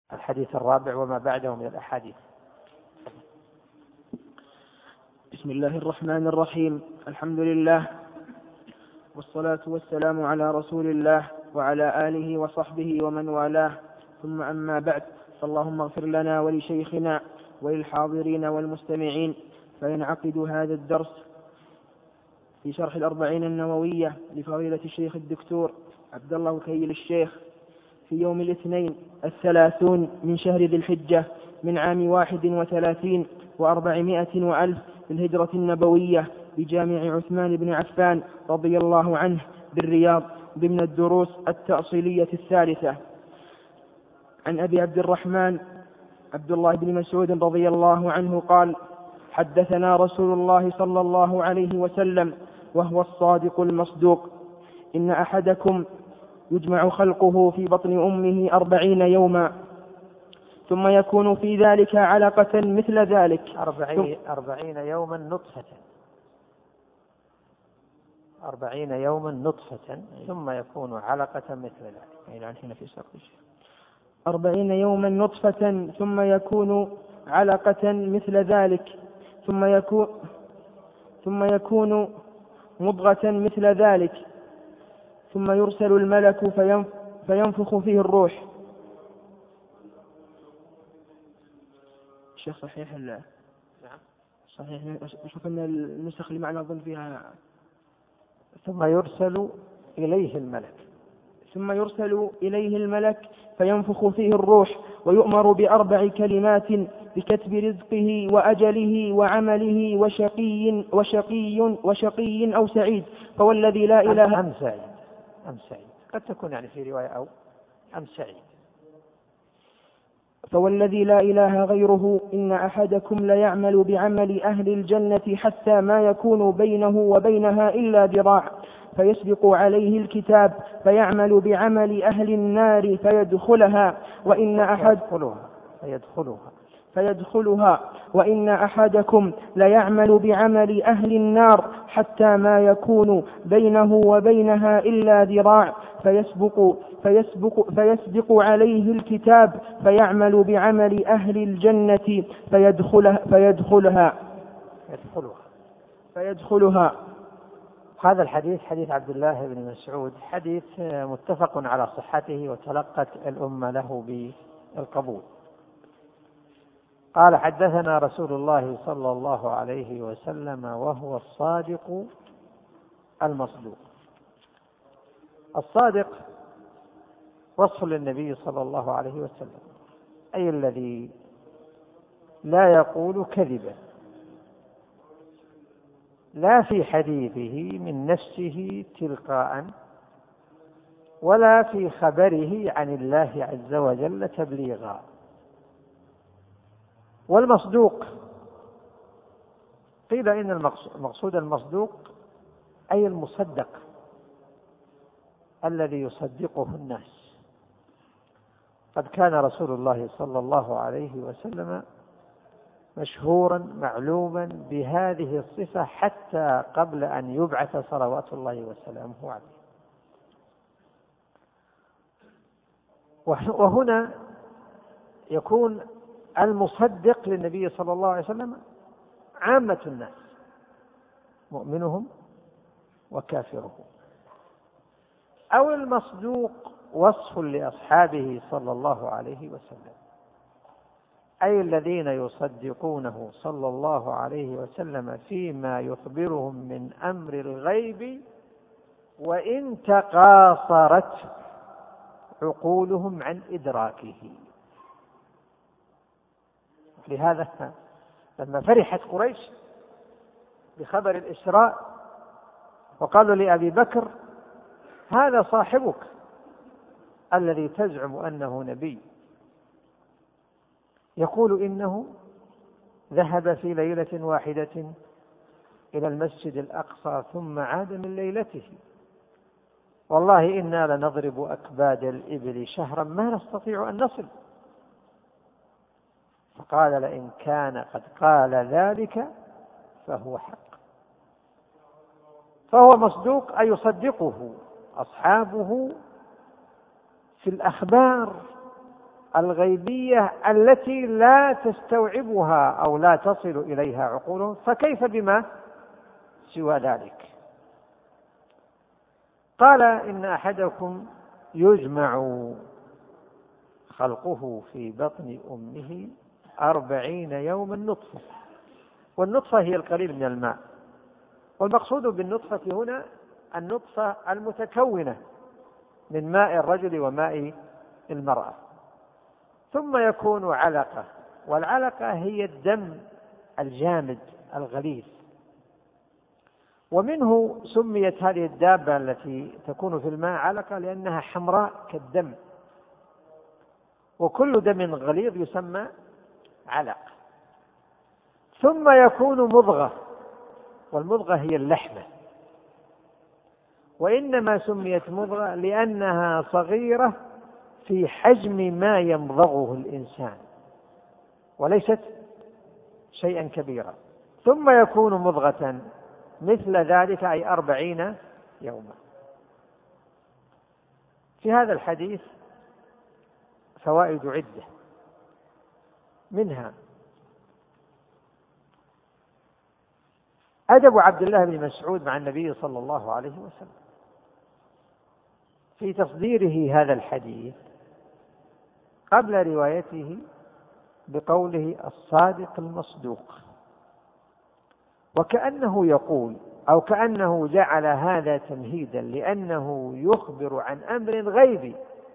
الحديث الرابع وما بعده من الأحاديث. بسم الله الرحمن الرحيم. الحمد لله والصلاة والسلام على رسول الله وعلى آله وصحبه ومن والاه، ثم أما بعد، فاللهم اغفر لنا ولشيخنا وللحاضرين والمستمعين. فينعقد هذا الدرس في شرح الأربعين النووية لفضيلة الشيخ الدكتور عبد الله كيل الشيخ في يوم الاثنين 30 من شهر ذي الحجة من عام 31 و400 وألف الهجرة النبوية بجامع عثمان بن عفان رضي الله عنه بالرياض ضمن الدروس التأصيلية الثالثة. عن أبي عبد الرحمن عبد الله بن مسعود رضي الله عنه قال: حدثنا رسول الله صلى الله عليه وسلم وهو الصادق المصدوق: إن أحدكم يجمع خلقه في بطن أمه 40 يوما ثم يكون في ذلك علقة مثل ذلك 40 يوما نطفة 40 يوما نطفة ثم يكون علقة مثل ذلك. يعني هنا في سقف 40 يوما نطفة ثم يكون علقة مثل ذلك ثم يكون مضغة مثل ذلك ثم يرسل الملك فينفخ فيه الروح. الشيخ صحيح نعم صحيح. أشوف أن النسخ اللي معنا أظن فيها ثم يرسل إليه الملك فينفخ فيه الروح ويؤمر ب4 كلمات بكتب رزقه وأجله وعمله وشقي أو سعيد. فوالذي لا إله أم سعيد قد تكون يعني في رواية أو أم سعيد. فوالذي لا إله غيره إن أحدكم ليعمل بعمل أهل الجنة حتى ما يكون بينه وبينها إلا ذراع فيسبق عليه الكتاب فيعمل بعمل أهل النار فيدخلها وإن أحدكم ليعمل بعمل أهل النار حتى ما يكون بينه وبينها إلا ذراع فيسبق عليه الكتاب فيعمل بعمل أهل الجنة فيدخلها. هذا الحديث حديث عبد الله بن مسعود، حديث متفق على صحته وتلقت الأمة له بالقبول. قال: حدثنا رسول الله صلى الله عليه وسلم وهو الصادق المصدوق. الصادق وصف للنبي صلى الله عليه وسلم، أي الذي لا يقول كذبا، لا في حديثه من نفسه تلقاء ولا في خبره عن الله عز وجل تبليغا. والمصدوق قيل إن المقصود المصدوق أي المصدق الذي يصدقه الناس. قد كان رسول الله صلى الله عليه وسلم مشهورا معلوما بهذه الصفة حتى قبل أن يبعث صلوات الله وسلامه عليه. وهنا يكون المصدق للنبي صلى الله عليه وسلم عامة الناس، مؤمنهم وكافرهم. أو المصدوق وصف لأصحابه صلى الله عليه وسلم، أي الذين يصدقونه صلى الله عليه وسلم فيما يخبرهم من أمر الغيب وإن تقاصرت عقولهم عن إدراكه. لهذا لما فرحت قريش بخبر الإسراء وقالوا لأبي بكر: هذا صاحبك الذي تزعم أنه نبي، يقول إنه ذهب في ليلة واحدة إلى المسجد الأقصى ثم عاد من ليلته، والله إنا لنضرب أكباد الإبل شهرا ما نستطيع أن نصل. فقال: لئن كان قد قال ذلك فهو حق. فهو مصدوق أي يصدقه أصحابه في الأخبار الغيبية التي لا تستوعبها أو لا تصل إليها عقولهم، فكيف بما سوى ذلك؟ قال إن أحدكم يجمع خلقه في بطن أمه 40 يوما نطفة، والنطفة هي القليل من الماء، والمقصود بالنطفة هنا النطفة المتكونة من ماء الرجل وماء المرأة، ثم يكون علقة، والعلقة هي الدم الجامد الغليظ، ومنه سميت هذه الدابة التي تكون في الماء علقة لأنها حمراء كالدم، وكل دم غليظ يسمى علق. ثم يكون مضغة، والمضغة هي اللحمة، وإنما سميت مضغة لأنها صغيرة في حجم ما يمضغه الإنسان وليست شيئا كبيرا، ثم يكون مضغة مثل ذلك، أي 40 يوما. في هذا الحديث فوائد عدة، منها أدب عبد الله بن مسعود مع النبي صلى الله عليه وسلم في تصديره هذا الحديث قبل روايته بقوله الصادق المصدوق، وكأنه يقول أو كأنه جعل هذا تمهيدا لأنه يخبر عن أمر غيبي،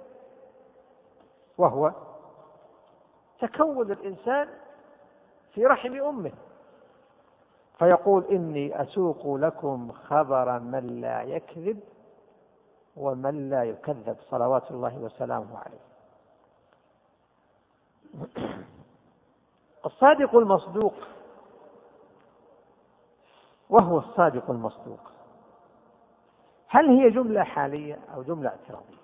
وهو تكون الإنسان في رحم أمه، فيقول إني أسوق لكم خبر من لا يكذب ومن لا يكذب صلوات الله وسلامه عليه. الصادق المصدوق، وهو الصادق المصدوق، هل هي جملة حالية أو جملة اعتراضية؟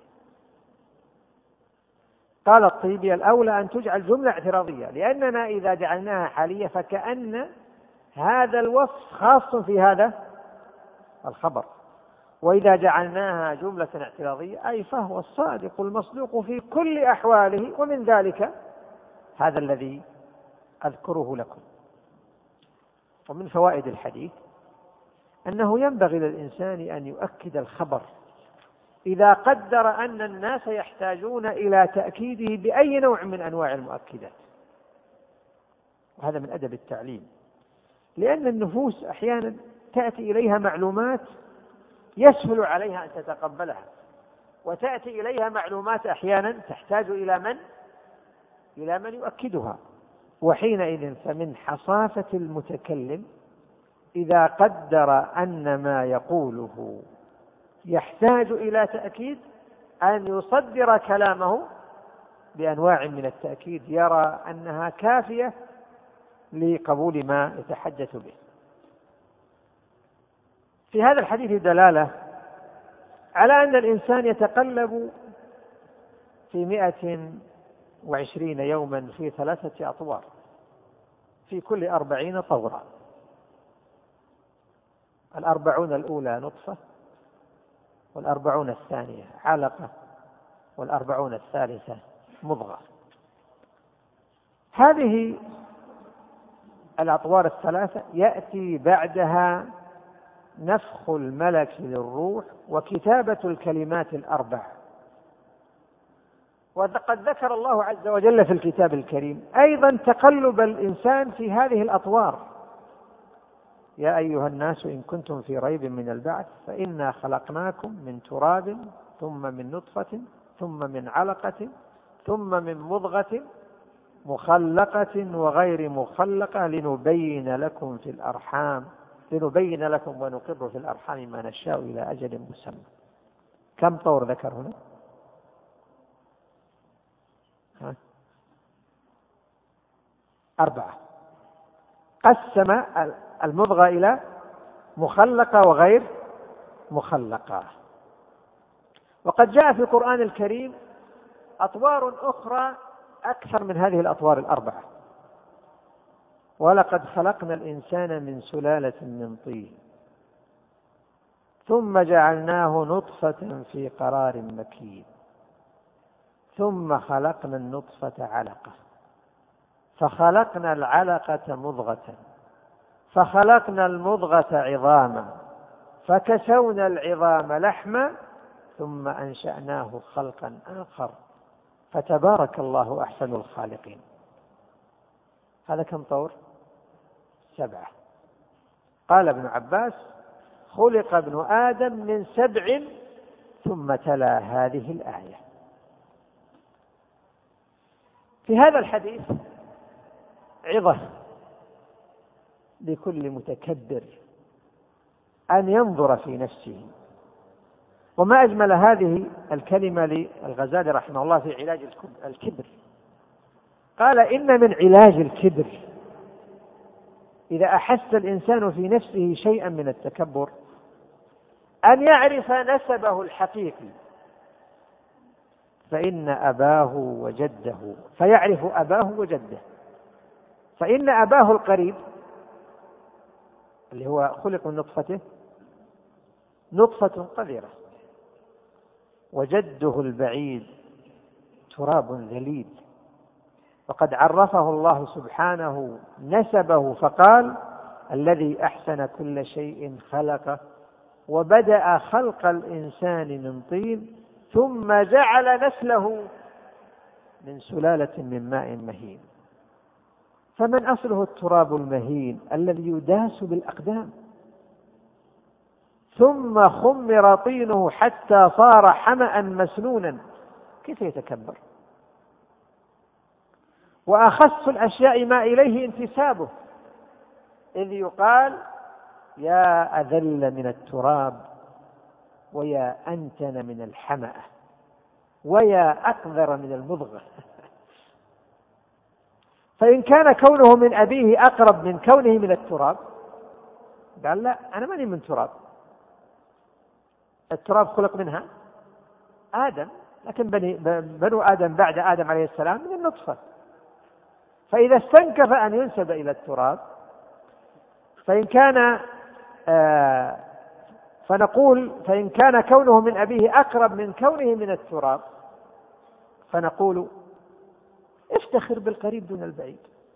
قال الطيبي الأولى أن تجعل جملة اعتراضية، لأننا إذا جعلناها حالية فكأن هذا الوصف خاص في هذا الخبر، وإذا جعلناها جملة اعتراضية أي فهو الصادق المصدوق في كل أحواله، ومن ذلك هذا الذي أذكره لكم. ومن فوائد الحديث أنه ينبغي للإنسان أن يؤكد الخبر إذا قدر أن الناس يحتاجون إلى تأكيده بأي نوع من أنواع المؤكدات، وهذا من أدب التعليم، لأن النفوس أحيانا تأتي إليها معلومات يسهل عليها أن تتقبلها، وتأتي إليها معلومات أحيانا تحتاج إلى من يؤكدها، وحينئذ فمن حصافة المتكلم إذا قدر أن ما يقوله يحتاج إلى تأكيد أن يصدر كلامه بأنواع من التأكيد يرى أنها كافية لقبول ما يتحدث به. في هذا الحديث دلالة على أن الإنسان يتقلب في 120 يوما في 3 أطوار، في كل 40 طورا، 40 الأولى نطفة، 40 الثانية علقة، 40 الثالثة مضغة. هذه الأطوار 3 يأتي بعدها نفخ الملك للروح وكتابة الكلمات 4، وقد ذكر الله عز وجل في الكتاب الكريم أيضا تقلب الإنسان في هذه الأطوار. يا أيها الناس إن كنتم في ريب من البعث فإنا خلقناكم من تراب ثم من نطفة ثم من علقة ثم من مضغة مخلقة وغير مخلقة لنبين لكم ونقر في الأرحام ما نشاء إلى أجل مسمى. كم طور ذكر هنا؟ 4. قسم المضغة إلى مخلقة وغير مخلقة. وقد جاء في القرآن الكريم أطوار أخرى أكثر من هذه الأطوار 4. ولقد خلقنا الإنسان من سلالة من طين ثم جعلناه نطفة في قرار مكين ثم خلقنا النطفة علقة، فخلقنا العلقة مضغة، فخلقنا المضغة عظاما، فكسونا العظام لحما، ثم أنشأناه خلقا آخر، فتبارك الله أحسن الخالقين. هذا كم طور؟ 7. قال ابن عباس: خلق ابن آدم من 7، ثم تلا هذه الآية. في هذا الحديث عظة لكل متكبر أن ينظر في نفسه. وما أجمل هذه الكلمة للغزالي رحمه الله في علاج الكبر. قال: إن من علاج الكبر إذا أحس الإنسان في نفسه شيئا من التكبر أن يعرف نسبه الحقيقي، فإن أباه وجده، فيعرف أباه وجده. فإن أباه القريب اللي هو خلق من نطفته نطفة قذرة، وجده البعيد تراب ذليل. وقد عرفه الله سبحانه نسبه فقال: الذي أحسن كل شيء خلقه وبدأ خلق الإنسان من طين ثم جعل نسله من سلالة من ماء مهين. فمن أصله التراب المهين الذي يداس بالأقدام، ثم خمر طينه حتى صار حمأ مسنونا، كيف يتكبر؟ وأخص الأشياء ما إليه انتسابه، إذ يقال: يا أذل من التراب، ويا أنتن من الحمأة، ويا أقذر من المضغة. فإن كان كونه من أبيه أقرب من كونه من التراب، قال: لا، أنا ماني من تراب. التراب خلق منها آدم، لكن بنو آدم بعد آدم عليه السلام من النطفة. فإذا استنكف أن ينسب إلى التراب فنقول فإن كان كونه من أبيه أقرب من كونه من التراب، فنقول: افتخر بالقريب دون البعيد.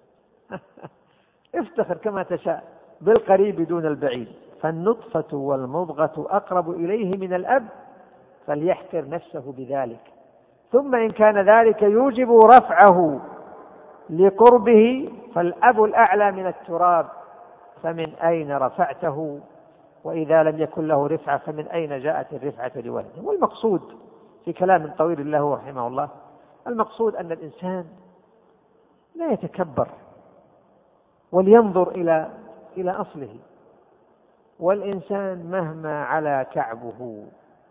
افتخر كما تشاء بالقريب دون البعيد، فالنطفة والمضغة أقرب إليه من الأب، فليحقر نفسه بذلك. ثم إن كان ذلك يوجب رفعه لقربه، فالأب الأعلى من التراب، فمن أين رفعته؟ وإذا لم يكن له رفعة فمن أين جاءت الرفعة لولده؟ والمقصود في كلام طويل له رحمه الله، المقصود أن الإنسان لا يتكبر، ولينظر إلى أصله. والإنسان مهما علا كعبه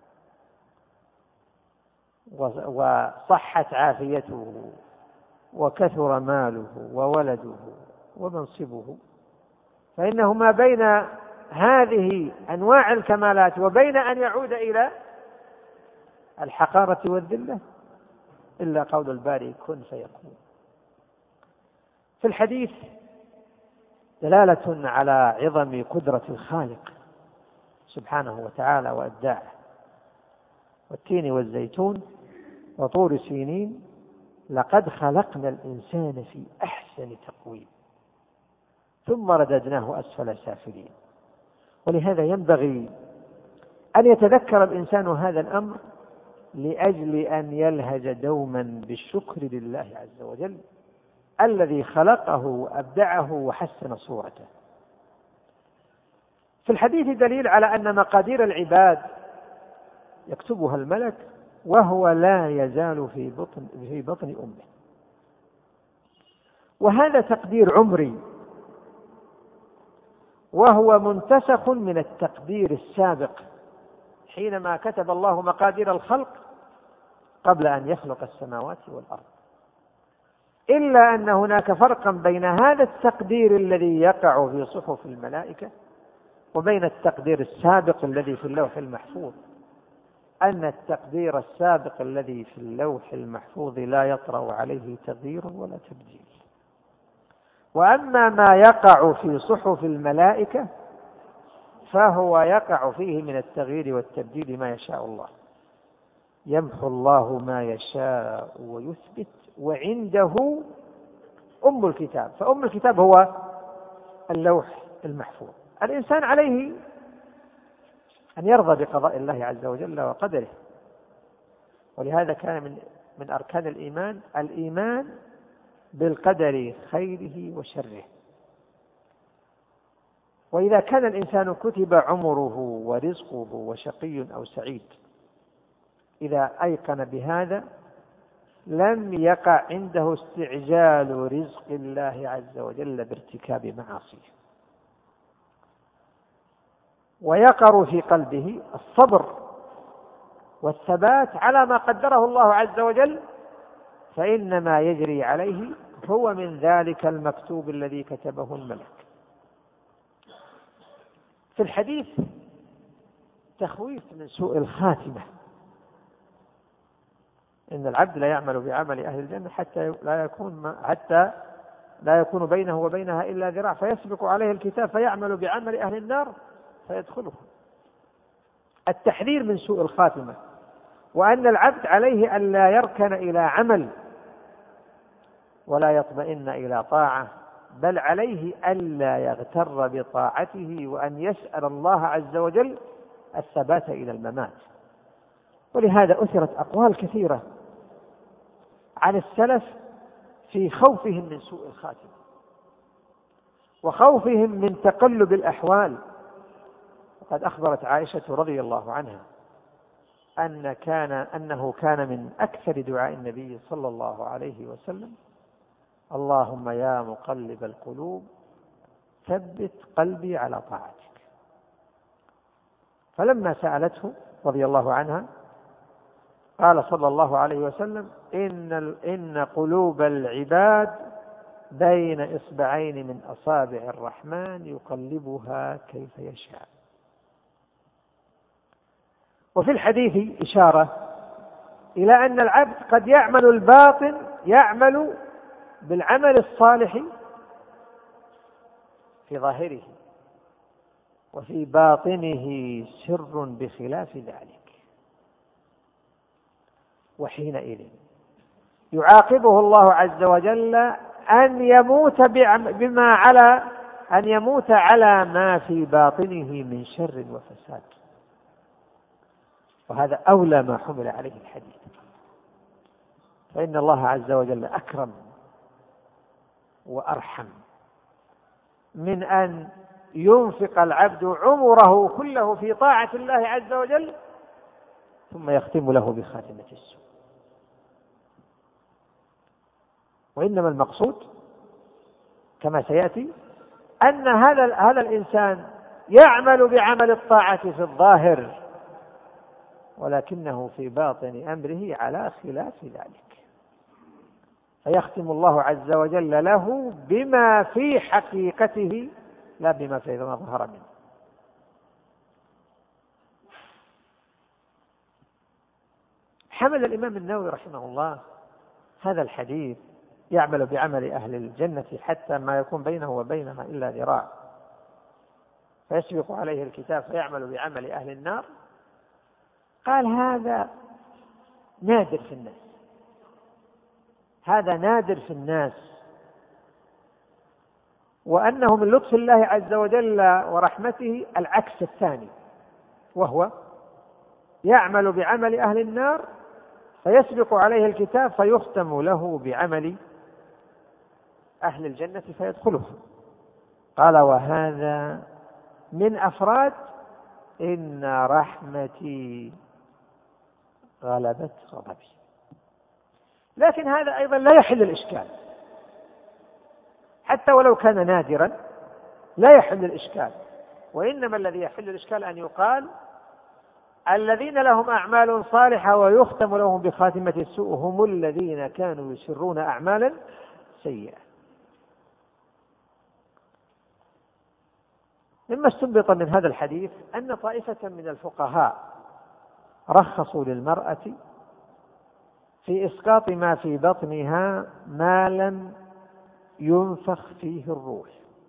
وصحت عافيته وكثر ماله وولده ومنصبه، فإنه ما بين هذه أنواع الكمالات وبين أن يعود إلى الحقارة والذلة إلا قول الباري: كن فيكون. في الحديث دلالة على عظم قدرة الخالق سبحانه وتعالى وإبداعه. والتين والزيتون وطور سينين لقد خلقنا الإنسان في أحسن تقويم ثم رددناه أسفل سافلين. ولهذا ينبغي أن يتذكر الإنسان هذا الأمر لأجل أن يلهج دوما بالشكر لله عز وجل الذي خلقه وأبدعه وحسن صورته. في الحديث دليل على أن مقادير العباد يكتبها الملك وهو لا يزال في بطن أمه، وهذا تقدير عمري، وهو منتسخ من التقدير السابق حينما كتب الله مقادير الخلق قبل أن يخلق السماوات والأرض، إلا أن هناك فرقا بين هذا التقدير الذي يقع في صحف الملائكة وبين التقدير السابق الذي في اللوح المحفوظ، أن التقدير السابق الذي في اللوح المحفوظ لا يطرأ عليه تغيير ولا تبديل، وأما ما يقع في صحف الملائكة فهو يقع فيه من التغيير والتبديل ما يشاء الله. يمحو الله ما يشاء ويثبت وعنده أم الكتاب. فأم الكتاب هو اللوح المحفوظ. الإنسان عليه أن يرضى بقضاء الله عز وجل وقدره، ولهذا كان من أركان الإيمان بالقدر خيره وشره. وإذا كان الإنسان كتب عمره ورزقه وشقي أو سعيد، إذا أيقن بهذا لم يقع عنده استعجال رزق الله عز وجل بارتكاب معاصيه، ويقر في قلبه الصبر والثبات على ما قدره الله عز وجل، فإنما يجري عليه هو من ذلك المكتوب الذي كتبه الملك. في الحديث تخويف من سوء الخاتمة، إن العبد لا يعمل بعمل أهل الجنة حتى لا يكون بينه وبينها إلا ذراع فيسبق عليه الكتاب فيعمل بعمل أهل النار فيدخله. التحذير من سوء الخاتمة، وأن العبد عليه أن لا يركن إلى عمل ولا يطمئن إلى طاعة، بل عليه ألا يغتر بطاعته، وأن يسأل الله عز وجل الثبات إلى الممات. ولهذا أثرت أقوال كثيرة عن السلف في خوفهم من سوء الخاتمة وخوفهم من تقلب الأحوال. وقد أخبرت عائشة رضي الله عنها أنه كان من أكثر دعاء النبي صلى الله عليه وسلم: اللهم يا مقلب القلوب ثبت قلبي على طاعتك. فلما سألته رضي الله عنها قال صلى الله عليه وسلم: إن قلوب العباد بين إصبعين من أصابع الرحمن يقلبها كيف يشاء. وفي الحديث إشارة إلى أن العبد قد يعمل بالعمل الصالح في ظاهره، وفي باطنه سر بخلاف ذلك، وحينئذ يعاقبه الله عز وجل أن يموت على ما في باطنه من شر وفساد. وهذا أولى ما حمل عليه الحديث، فإن الله عز وجل أكرم وأرحم من أن ينفق العبد عمره كله في طاعة الله عز وجل ثم يختم له بخاتمة السوء. وإنما المقصود كما سيأتي أن هذا الإنسان يعمل بعمل الطاعة في الظاهر، ولكنه في باطن أمره على خلاف ذلك، فيختم الله عز وجل له بما في حقيقته لا بما في ظهر منه. حمل الإمام النووي رحمه الله هذا الحديث: يعمل بعمل أهل الجنة حتى ما يكون بينه وبينها إلا ذراع فيسبق عليه الكتاب فيعمل بعمل أهل النار. قال هذا نادر في الناس، هذا نادر في الناس، وأنه من لطف الله عز وجل ورحمته العكس الثاني، وهو يعمل بعمل أهل النار فيسبق عليه الكتاب فيختم له بعمل أهل الجنة فيدخلها. قال وهذا من أفراد إن رحمتي غلبت غضبي. لكن هذا أيضا لا يحل الإشكال، حتى ولو كان نادرا لا يحل الإشكال. وإنما الذي يحل الإشكال أن يقال الذين لهم أعمال صالحة ويختم لهم بخاتمة السوء هم الذين كانوا يسرون أعمالا سيئة. مما استنبط من هذا الحديث أن طائفة من الفقهاء رخصوا للمرأة في إسقاط ما في بطنها ما لم ينفخ فيه الروح،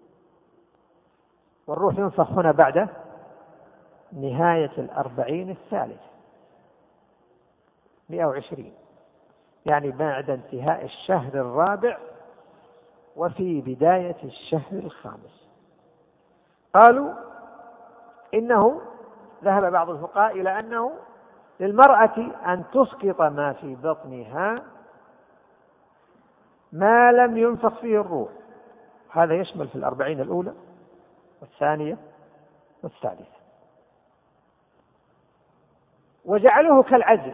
والروح ينفخ هنا بعد نهاية 40 الثالثة. 120، يعني بعد انتهاء الشهر الرابع وفي بداية الشهر الخامس. قالوا إنه ذهب بعض الفقهاء إلى أنه للمرأة أن تسقط ما في بطنها ما لم ينفخ فيه الروح، هذا يشمل في 40 الأولى والثانية والثالثة، وجعلوه كالعزل.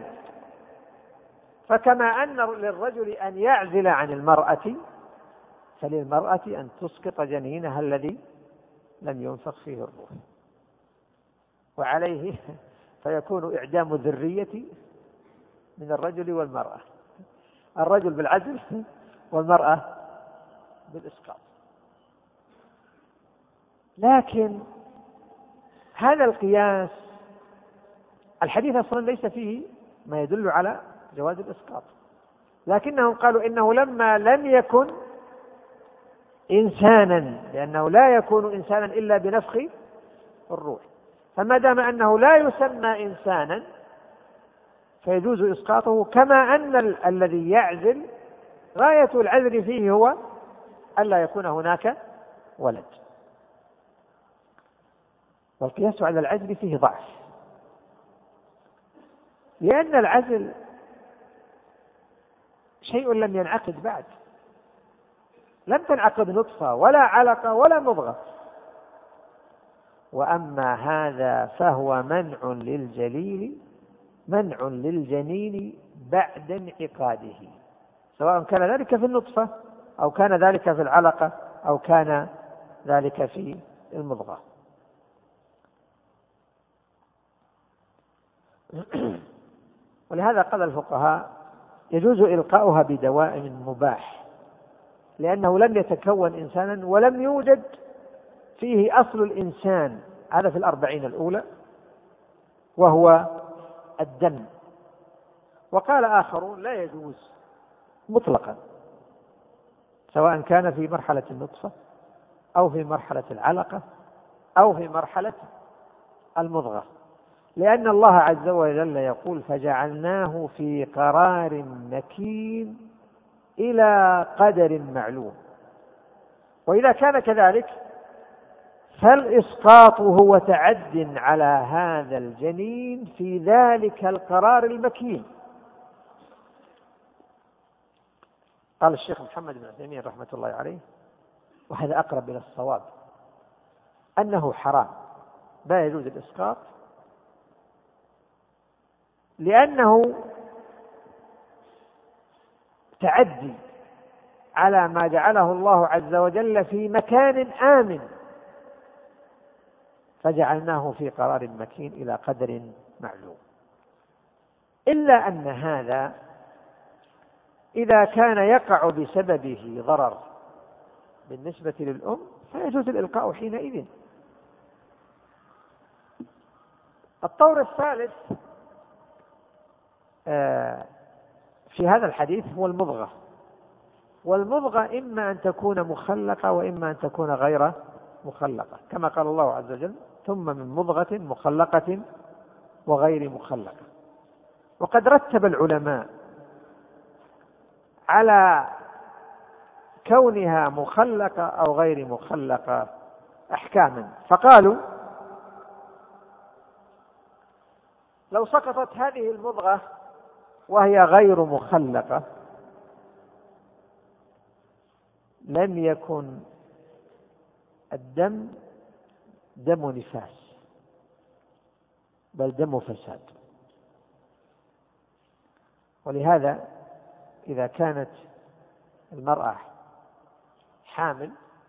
فكما أن للرجل أن يعزل عن المرأة، فللمرأة أن تسقط جنينها الذي لم ينفخ فيه الروح، وعليه فيكون إعدام الذرية من الرجل والمرأة، الرجل بالعزل والمرأة بالإسقاط. لكن هذا القياس الحديث أصلا ليس فيه ما يدل على جواز الإسقاط، لكنهم قالوا إنه لما لم يكن إنسانا، لأنه لا يكون إنسانا إلا بنفخ الروح، فما دام أنه لا يسمى إنسانا فيجوز إسقاطه، كما أن الذي يعزل غاية العزل فيه هو ألا يكون هناك ولد. والقياس على العزل فيه ضعف، لأن العزل شيء لم ينعقد بعد، لم تنعقد نطفة ولا علقة ولا مضغة. وأما هذا فهو منع للجنين بعد انعقاده، سواء كان ذلك في النطفة أو كان ذلك في العلقة أو كان ذلك في المضغة. ولهذا قال الفقهاء يجوز إلقاؤها بدواء مباح، لأنه لم يتكون إنسانا ولم يوجد فيه أصل الإنسان، هذا في 40 الأولى، وهو الدم. وقال آخرون لا يجوز مطلقا، سواء كان في مرحلة النطفة أو في مرحلة العلقة أو في مرحلة المضغة، لأن الله عز وجل يقول فجعلناه في قرار مكين إلى قدر معلوم. وإذا كان كذلك فالإسقاط هو تعد على هذا الجنين في ذلك القرار المكين. قال الشيخ محمد بن عثيمين رحمة الله عليه، وهذا أقرب إلى الصواب، أنه حرام لا يجوز الإسقاط، لأنه تعدي على ما جعله الله عز وجل في مكان آمن، فجعلناه في قرار مكين إلى قدر معلوم. إلا أن هذا إذا كان يقع بسببه ضرر بالنسبة للأم فيجوز الإلقاء حينئذ. الطور الثالث في هذا الحديث هو المضغة. والمضغة إما أن تكون مخلقة وإما أن تكون غير مخلقة، كما قال الله عز وجل ثم من مضغة مخلقة وغير مخلقة. وقد رتب العلماء على كونها مخلقة أو غير مخلقة أحكاما، فقالوا لو سقطت هذه المضغة وهي غير مخلقة لم يكن الدم دم نفاس بل دم فساد. ولهذا إذا كانت المرأة حامل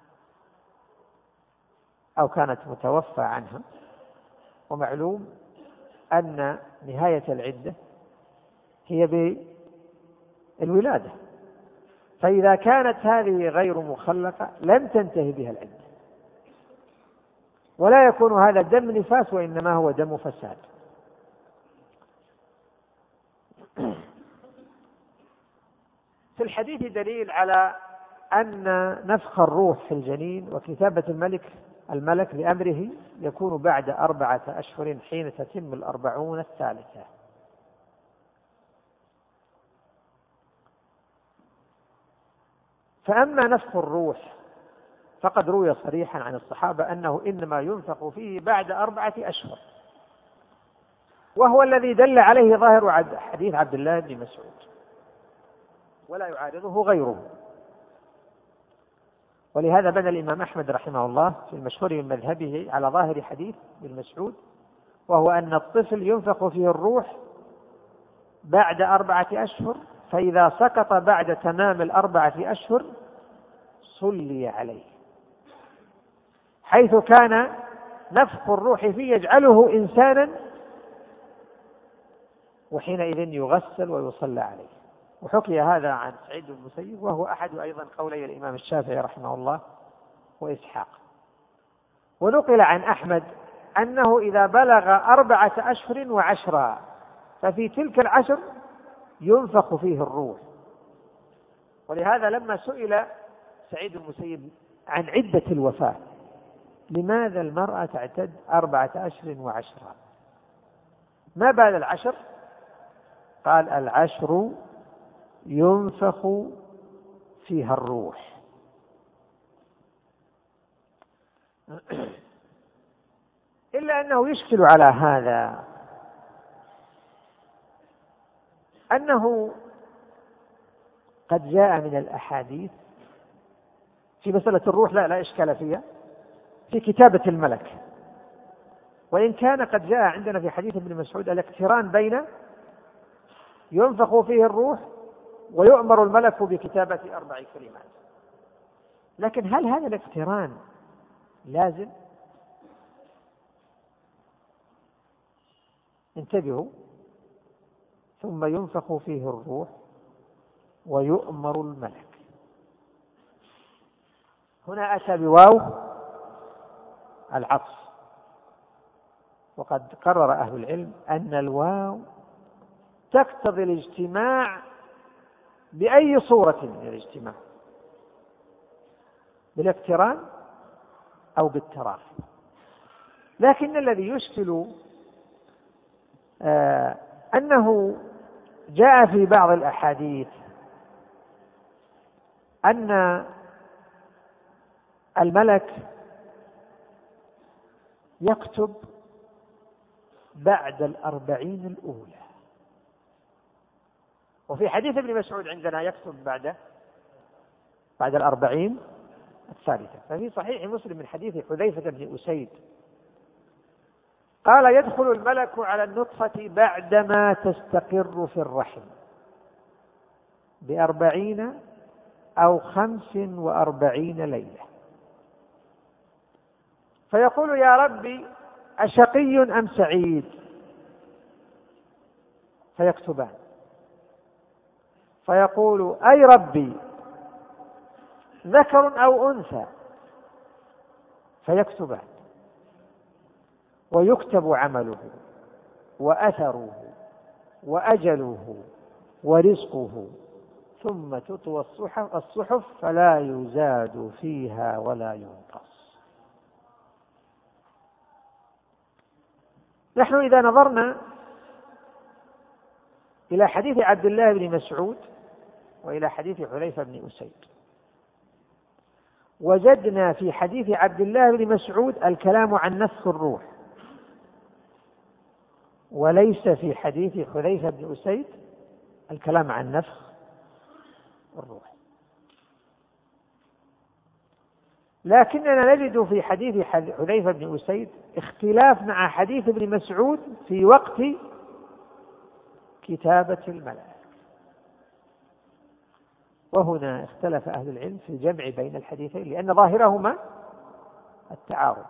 أو كانت متوفى عنها، ومعلوم أن نهاية العدة هي بالولادة، فإذا كانت هذه غير مخلقة لم تنتهي بها العدة، ولا يكون هذا دم نفاس وإنما هو دم فساد. في الحديث دليل على أن نفخ الروح في الجنين وكتابة الملك لأمره يكون بعد 4 أشهر حين تتم 40 الثالثة. فأما نفخ الروح فقد روي صريحا عن الصحابة أنه إنما ينفخ فيه بعد 4 أشهر، وهو الذي دل عليه ظاهر حديث عبد الله بن مسعود ولا يعارضه غيره. ولهذا بنى الإمام أحمد رحمه الله في المشهور من مذهبه على ظاهر حديث ابن مسعود، وهو أن الطفل ينفخ فيه الروح بعد 4 أشهر، فإذا سقط بعد تمام 4 أشهر صلي عليه، حيث كان نفخ الروح فيه يجعله إنسانا، وحينئذ يغسل ويصلى عليه. وحكي هذا عن سعيد بن المسيب، وهو أحد أيضا قولي الإمام الشافعي رحمه الله وإسحاق. ونقل عن أحمد أنه إذا بلغ 4 أشهر و10 ففي تلك العشر ينفخ فيه الروح. ولهذا لما سئل سعيد بن المسيب عن عدة الوفاة، لماذا المرأة تعتد 4 أشهر و10؟ ما بال 10؟ قال: 10 ينفخ فيها الروح. إلا أنه يشكل على هذا أنه قد جاء من الأحاديث في مسألة الروح لا إشكال فيها في كتابة الملك، وإن كان قد جاء عندنا في حديث ابن مسعود الاقتران بين ينفخ فيه الروح ويؤمر الملك بكتابة 4 كلمات. لكن هل هذا الاقتران لازم؟ انتبهوا: ثم ينفخ فيه الروح ويؤمر الملك. هنا أتى بواو العطف، وقد قرر أهل العلم أن الواو تقتضي الاجتماع بأي صورة من الاجتماع، بالاقتران أو بالتراخي. لكن الذي يشكل أنه جاء في بعض الأحاديث أن الملك يكتب بعد 40 الأولى، وفي حديث ابن مسعود عندنا يكتب بعد 40 الثالثة. ففي صحيح مسلم من حديث حذيفة بن أسيد قال: يدخل الملك على النطفة بعدما تستقر في الرحم 40 أو 45 ليلة، فيقول: يا ربي أشقي أم سعيد؟ فيكتبان. فيقول: أي ربي ذكر أو أنثى؟ فيكتبان. ويكتب عمله وأثره وأجله ورزقه، ثم تطوى الصحف فلا يزاد فيها ولا ينقص. نحن إذا نظرنا إلى حديث عبد الله بن مسعود وإلى حديث حذيفة بن أسيد، وجدنا في حديث عبد الله بن مسعود الكلام عن نفخ الروح، وليس في حديث حذيفة بن أسيد الكلام عن نفخ الروح. لكننا نجد في حديث حذيفة بن أسيد اختلاف مع حديث ابن مسعود في وقت كتابة الملائكة، وهنا اختلف أهل العلم في الجمع بين الحديثين لأن ظاهرهما التعارض.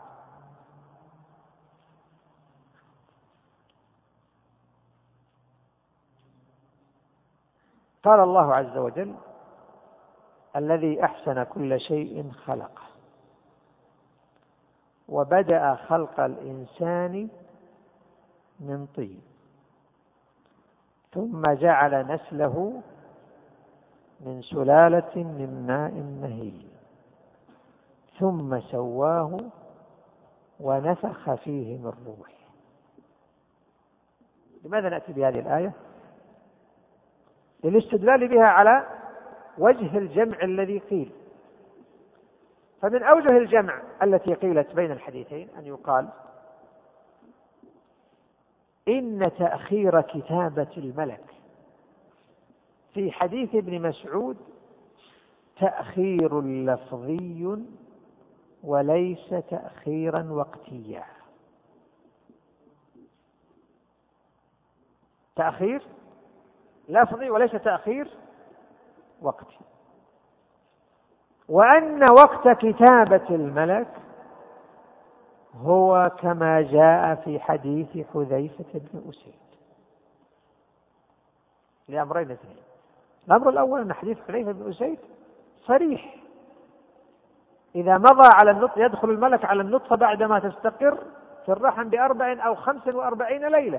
قال الله عز وجل: الذي أحسن كل شيء خلقه وبدأ خلق الإنسان من طين ثم جعل نسله من سلالة من ماء مهين ثم سواه ونفخ فيه من روحه. لماذا نأتي بهذه الآية؟ للاستدلال بها على وجه الجمع الذي قيل. فمن أوجه الجمع التي قيلت بين الحديثين أن يقال إن تأخير كتابة الملك في حديث ابن مسعود تأخير لفظي وليس تأخيرا وقتيا. تأخير لفظي وليس تأخير وقتي. وأن وقت كتابة الملك هو كما جاء في حديث حذيفة بن أسيد لأمرين اثنين. الأمر الأول أن حديث حذيفة بن أسيد صريح، إذا مضى على النطفة يدخل الملك على النطفة بعدما تستقر في الرحم ب4 أو 45 ليلة.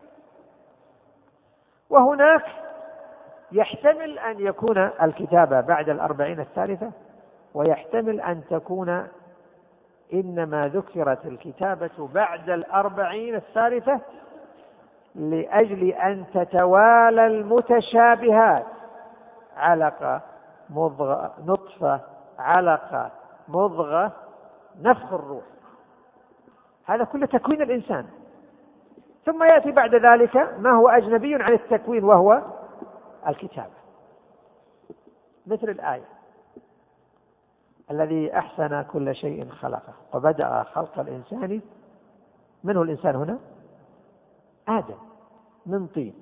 وهناك يحتمل أن يكون الكتابة بعد 40 الثالثة، ويحتمل أن تكون إنما ذكرت الكتابة بعد 40 الثالثة لأجل أن تتوالى المتشابهات، علقة مضغة نطفة علقة مضغة نفخ الروح، هذا كله تكوين الإنسان. ثم يأتي بعد ذلك ما هو أجنبي عن التكوين وهو الكتابة، مثل الآية الذي أحسن كل شيء خلقه وبدأ خلق الإنسان. من هو الإنسان هنا؟ آدم من طين،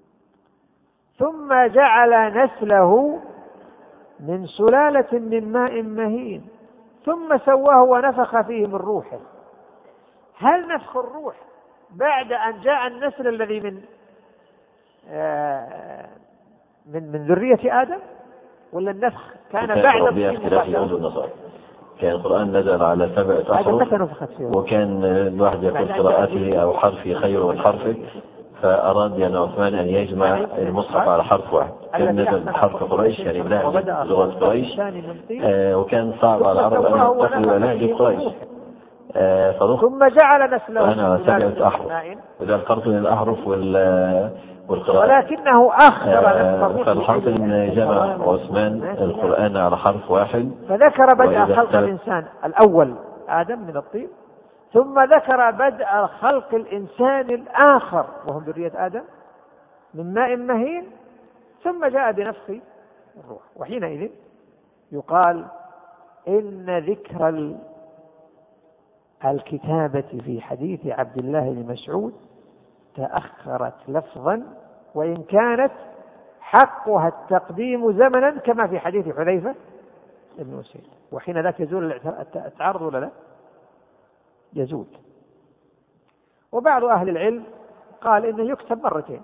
ثم جعل نسله من سلالة من ماء مهين، ثم سواه ونفخ فيه من روحه. هل نفخ الروح بعد أن جاء النسل الذي من ذرية آدم، ولا النفخ كان بعد الطين؟ كان القرآن نزل على 7 أحرف، وكان الواحد يقول قراءته أو حرفي خير من حرفك، فأراد يعني عثمان أن يجمع المصحف على حرف واحد. كان نزل حرف قريش يعني لغة قريش، وكان صعب على العرب أن يتخذوا لهجة قريش، ثم جعل نسله أنا 7 أحرف، وإذا الفرق بين الأحرف والقراءة، ولكنه أخر فالحاصل أن جمع عثمان القرآن على حرف واحد، فذكر بدء خلق الإنسان الأول آدم من الطين، ثم ذكر بدء خلق الإنسان الآخر وهم ذرية آدم من ماء مهين، ثم جاء بنفخ الروح. وحينئذ يقال إن ذكر الكتابة في حديث عبد الله بن مسعود تأخرت لفظا، وإن كانت حقها التقديم زمنا كما في حديث حذيفة بن أسيد. وحين ذاك يزول التعارض ولا لا؟ يزول. وبعض أهل العلم قال إنه يكتب مرتين،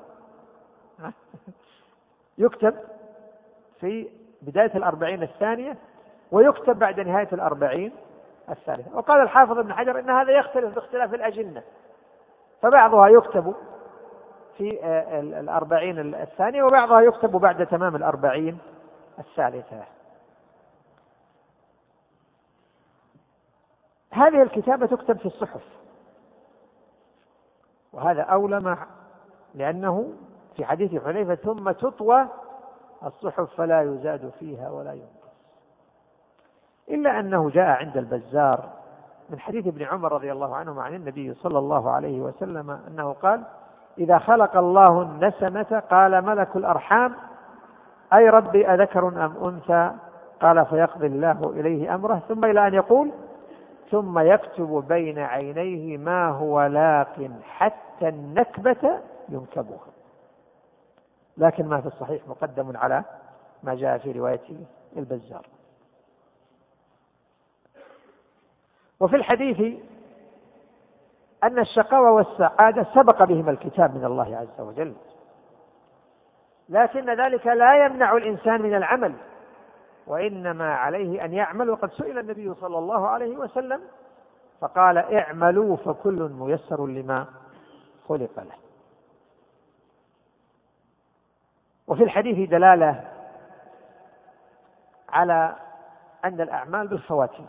يكتب في بداية 40 الثانية، ويكتب بعد نهاية 40 الثالثة. وقال الحافظ ابن حجر إن هذا يختلف باختلاف الأجنة، فبعضها يكتب في 40 الثانية، وبعضها يكتب بعد تمام 40 الثالثة. هذه الكتابة تكتب في الصحف، وهذا أولى لأنه في حديث حذيفة ثم تطوى الصحف فلا يزاد فيها ولا ينقص. إلا أنه جاء عند البزار من حديث ابن عمر رضي الله عنهما عن النبي صلى الله عليه وسلم أنه قال: إذا خلق الله النسمة قال ملك الأرحام: أي ربي أذكر أم أنثى؟ قال: فيقضي الله إليه أمره، ثم إلى أن يقول: ثم يكتب بين عينيه ما هو لاق حتى النكبة ينكبها. لكن ما في الصحيح مقدم على ما جاء في رواية البزار. وفي الحديث أن الشقاوة والسعادة سبق بهما الكتاب من الله عز وجل، لكن ذلك لا يمنع الإنسان من العمل، وإنما عليه أن يعمل. وقد سئل النبي صلى الله عليه وسلم فقال: اعملوا فكل ميسر لما خلق له. وفي الحديث دلالة على أن الأعمال بالخواتيم.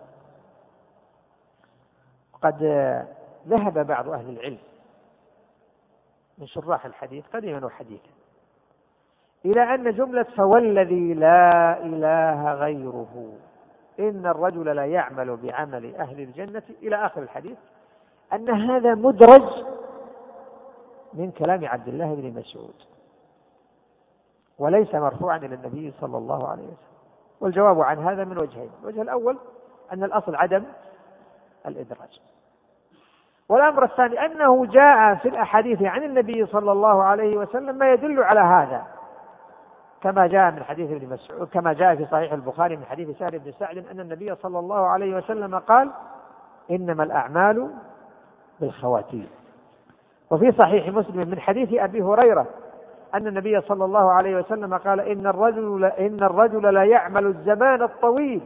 قد ذهب بعض أهل العلم من شراح الحديث قديما وحديثا إلى أن جملة فوالذي لا إله غيره إن الرجل لا يعمل بعمل أهل الجنة إلى آخر الحديث، أن هذا مدرج من كلام عبد الله بن مسعود وليس مرفوعا إلى النبي صلى الله عليه وسلم. والجواب عن هذا من وجهين: الوجه الأول أن الأصل عدم الإدراج، والأمر الثاني أنه جاء في الأحاديث عن النبي صلى الله عليه وسلم ما يدل على هذا، كما جاء من حديث ابن مسعود، كما جاء في صحيح البخاري من حديث سهل بن سعد أن النبي صلى الله عليه وسلم قال: إنما الأعمال بالخواتيم. وفي صحيح مسلم من حديث أبي هريرة أن النبي صلى الله عليه وسلم قال: إن الرجل لا يعمل الزمان الطويل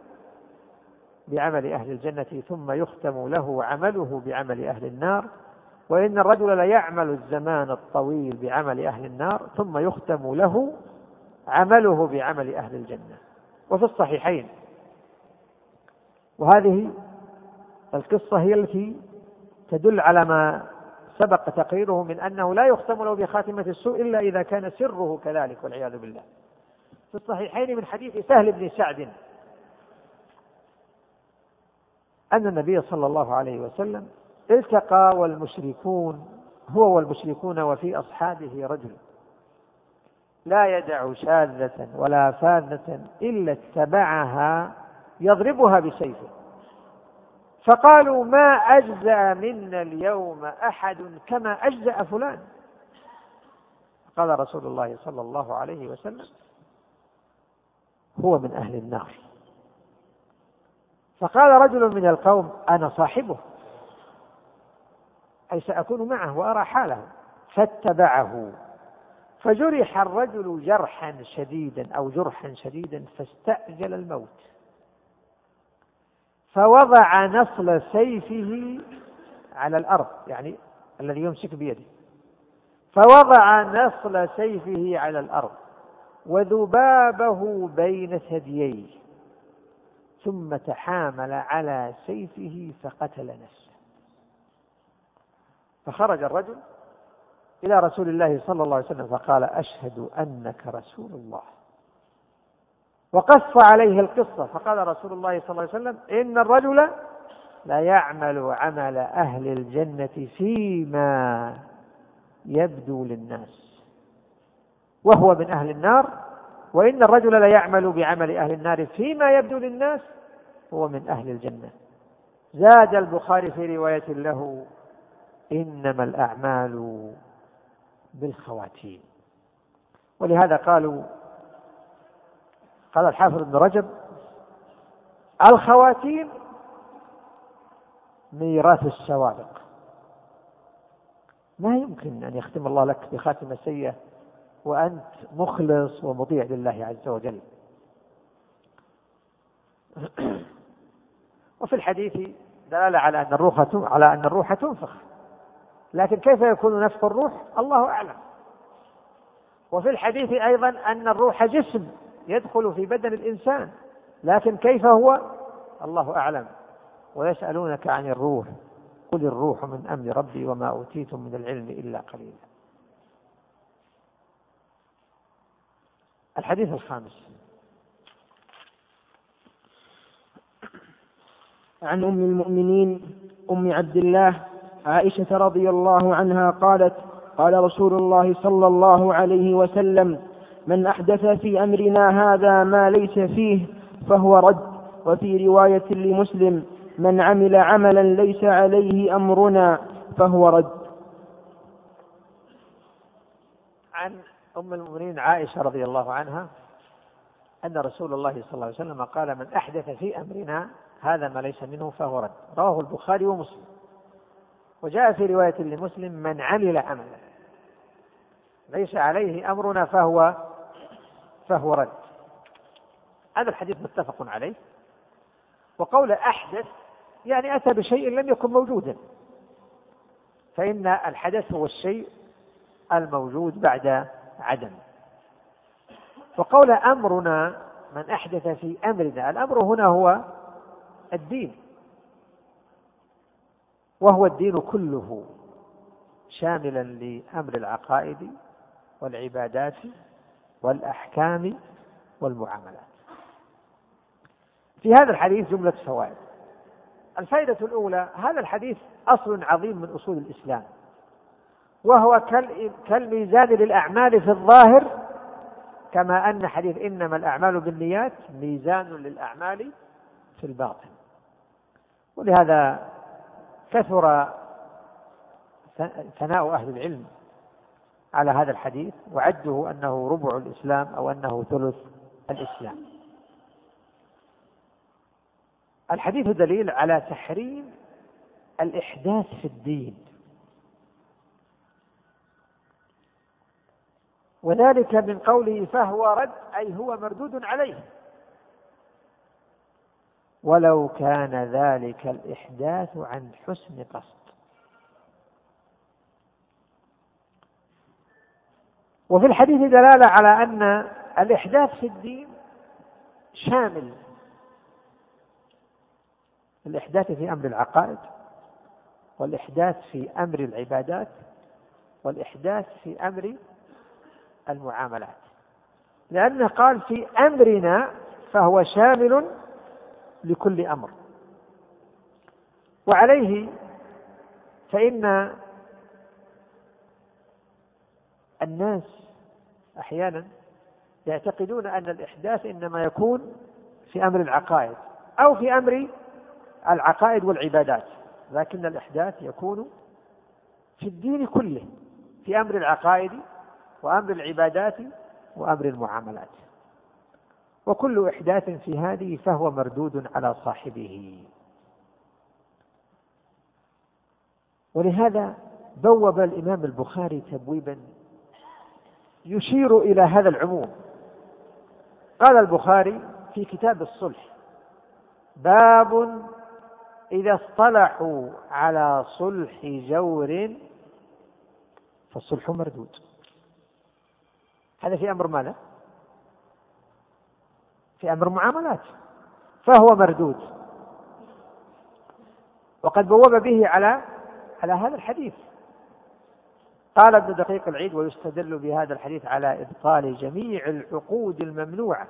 بعمل أهل الجنة ثم يختم له عمله بعمل أهل النار، وإن الرجل لا يعمل الزمان الطويل بعمل أهل النار ثم يختم له عمله بعمل أهل الجنة. وفي الصحيحين، وهذه القصة هي التي تدل على ما سبق تقريره من أنه لا يختم له بخاتمة السوء إلا إذا كان سره كذلك والعياذ بالله. في الصحيحين من حديث سهل بن سعد أن النبي صلى الله عليه وسلم التقى هو والمشركون وفي أصحابه رجل لا يدع شاذة ولا فاذة إلا اتبعها يضربها بسيفه، فقالوا: ما أجزأ منا اليوم أحد كما أجزأ فلان. قال رسول الله صلى الله عليه وسلم: هو من أهل النار. فقال رجل من القوم: أنا صاحبه، أي سأكون معه وأرى حاله. فاتبعه، فجرح الرجل جرحا شديدا فاستأجل الموت، فوضع نصل سيفه على الأرض، يعني الذي يمسك بيده، فوضع نصل سيفه على الأرض وذبابه بين ثدييه، ثم تحامل على سيفه فقتل نفسه. فخرج الرجل إلى رسول الله صلى الله عليه وسلم فقال: أشهد أنك رسول الله، وقص عليه القصة. فقال رسول الله صلى الله عليه وسلم: إن الرجل لا يعمل عمل أهل الجنة فيما يبدو للناس وهو من أهل النار، وإن الرجل لا يعمل بعمل أهل النار فيما يبدو للناس هو من أهل الجنة. زاد البخاري في رواية له: إنما الأعمال بالخواتيم. ولهذا قال الحافظ ابن رجب: الخواتيم ميراث السوابق. ما يمكن أن يختم الله لك بخاتمة سيئة وأنت مخلص ومطيع لله عز وجل. وفي الحديث دلالة على أن الروح تنفخ، لكن كيف يكون نفخ الروح الله أعلم. وفي الحديث أيضا أن الروح جسم يدخل في بدن الإنسان، لكن كيف هو الله أعلم. ويسألونك عن الروح قل الروح من أمر ربي وما أوتيتم من العلم إلا قليلا. الحديث الخامس: عن أم المؤمنين أم عبد الله عائشة رضي الله عنها قالت: قال رسول الله صلى الله عليه وسلم: من أحدث في أمرنا هذا ما ليس فيه فهو رد. وفي رواية لمسلم: من عمل عملا ليس عليه أمرنا فهو رد. عن أم المؤمنين عائشة رضي الله عنها أن رسول الله صلى الله عليه وسلم قال: من أحدث في أمرنا هذا ما ليس منه فهو رد. رواه البخاري ومسلم. وجاء في رواية لمسلم: من عمل عملا ليس عليه أمرنا فهو رد. هذا الحديث متفق عليه. وقول أحدث يعني أتى بشيء لم يكن موجودا، فإن الحدث هو الشيء الموجود بعد عدم. وقول أمرنا من أحدث في أمرنا، الأمر هنا هو الدين، وهو الدين كله شاملا لأمر العقائد والعبادات والأحكام والمعاملات. في هذا الحديث جملة فوائد. الفائدة الأولى: هذا الحديث أصل عظيم من أصول الإسلام، وهو كالميزان للأعمال في الظاهر، كما أن حديث إنما الأعمال بالنيات ميزان للأعمال في الباطن. ولهذا كثر ثناء أهل العلم على هذا الحديث، وعده أنه ربع الإسلام أو أنه ثلث الإسلام. الحديث دليل على تحريم الإحداث في الدين، وذلك من قوله فهو رد، أي هو مردود عليه، ولو كان ذلك الإحداث عن حسن قصد. وفي الحديث دلالة على أن الإحداث في الدين شامل: الإحداث في أمر العقائد، والإحداث في أمر العبادات، والإحداث في أمر المعاملات، لأنه قال في أمرنا، فهو شامل لكل أمر. وعليه فإن الناس أحيانا يعتقدون أن الإحداث إنما يكون في أمر العقائد أو في أمر العقائد والعبادات، لكن الإحداث يكون في الدين كله، في أمر العقائد وأمر العبادات وأمر المعاملات. وكل إحداث في هذه فهو مردود على صاحبه. ولهذا بوب الإمام البخاري تبويبا يشير إلى هذا العموم. قال البخاري في كتاب الصلح: باب إذا اصطلحوا على صلح جور فالصلح مردود. هذا في أمر ماذا؟ في أمر معاملات، فهو مردود. وقد بوب به على هذا الحديث. قال ابن دقيق العيد: ويستدل بهذا الحديث على إبطال جميع العقود الممنوعة